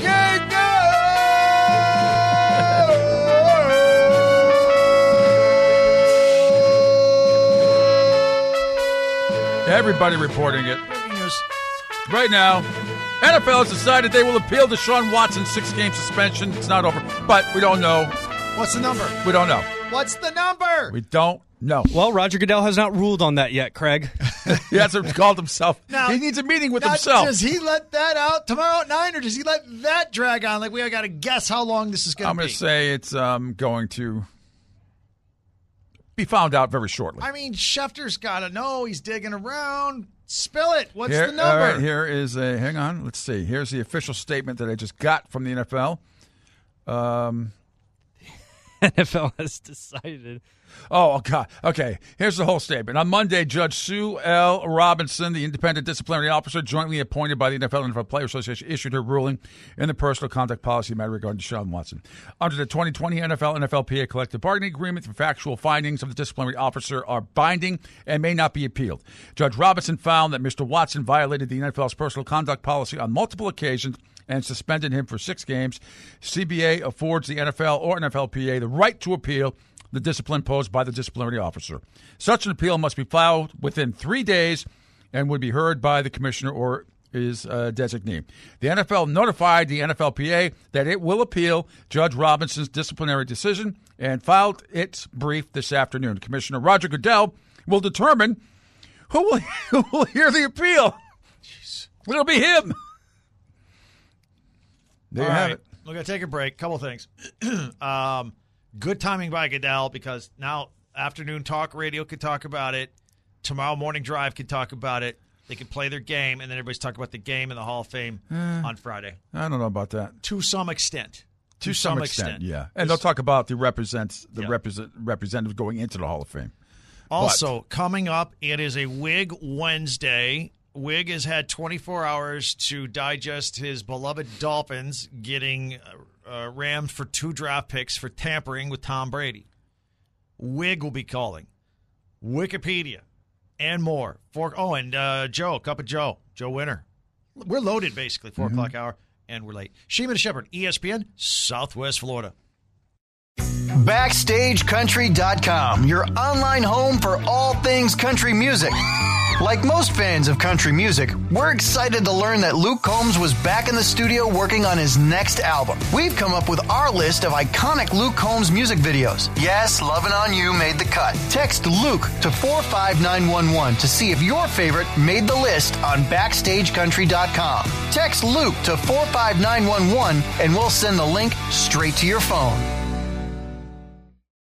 Speaker 4: Everybody reporting it.
Speaker 10: Breaking news.
Speaker 4: Right now, N F L has decided they will appeal Deshaun Watson's six-game suspension. It's not over, but we don't know.
Speaker 10: What's the number?
Speaker 4: We don't know.
Speaker 10: What's the number?
Speaker 4: We don't know.
Speaker 3: Well, Roger Goodell has not ruled on that yet, Craig.
Speaker 4: He hasn't called himself.
Speaker 10: Now-
Speaker 4: he needs a meeting with
Speaker 10: Now,
Speaker 4: himself.
Speaker 10: Does he let that out tomorrow at nine, or does he let that drag on? Like we got to guess how long this is going
Speaker 4: I'm
Speaker 10: to
Speaker 4: going
Speaker 10: be.
Speaker 4: to say it's um, going to be found out very shortly.
Speaker 10: I mean, Schefter's got to know. He's digging around. Spill it. What's
Speaker 4: Here-
Speaker 10: the number?
Speaker 4: All right, here is a. Hang on. Let's see. Here's the official statement that I just got from the N F L. Um.
Speaker 3: N F L has decided.
Speaker 4: Oh, God. Okay. Here's the whole statement. On Monday, Judge Sue L. Robinson, the independent disciplinary officer jointly appointed by the N F L and N F L Players Association, issued her ruling in the personal conduct policy matter regarding Deshaun Watson. Under the twenty twenty N F L N F L P A collective bargaining agreement, the factual findings of the disciplinary officer are binding and may not be appealed. Judge Robinson found that Mister Watson violated the N F L's personal conduct policy on multiple occasions and suspended him for six games. C B A affords the N F L or N F L P A the right to appeal the discipline posed by the disciplinary officer. Such an appeal must be filed within three days and would be heard by the commissioner or his uh, designee. The N F L notified the N F L P A that it will appeal Judge Robinson's disciplinary decision and filed its brief this afternoon. Commissioner Roger Goodell will determine who will, who will hear the appeal. Jeez. It'll be him. There you
Speaker 10: All
Speaker 4: have
Speaker 10: right.
Speaker 4: it.
Speaker 10: We're going to take a break. Couple things. um, good timing by Goodell because now afternoon talk radio could talk about it. Tomorrow morning drive could talk about it. They could play their game, and then everybody's talking about the game in the Hall of Fame
Speaker 4: Uh,
Speaker 10: on Friday.
Speaker 4: I don't know about that.
Speaker 10: To some extent.
Speaker 4: To, some, extent, yeah. And they'll talk about the represents the
Speaker 10: Yeah.
Speaker 4: represent, representatives going into the Hall of Fame.
Speaker 10: Also, coming up, it is a Wig Wednesday. Wig has had twenty-four hours to digest his beloved Dolphins getting uh, rammed for two draft picks for tampering with Tom Brady. Wig will be calling. Wikipedia and more. For, oh, and uh, Joe, Cup of Joe, Joe Winter. We're loaded, basically, four
Speaker 4: Mm-hmm.
Speaker 10: o'clock hour, and we're late. Sheeman and Shepherd, E S P N, Southwest Florida.
Speaker 9: Backstage Country dot com, your online home for all things country music. Like most fans of country music, we're excited to learn that Luke Combs was back in the studio working on his next album. We've come up with our list of iconic Luke Combs music videos. Yes, Lovin' on You made the cut. Text Luke to four five nine one one to see if your favorite made the list on backstage country dot com. Text Luke to four five nine one one and we'll send the link straight to your phone.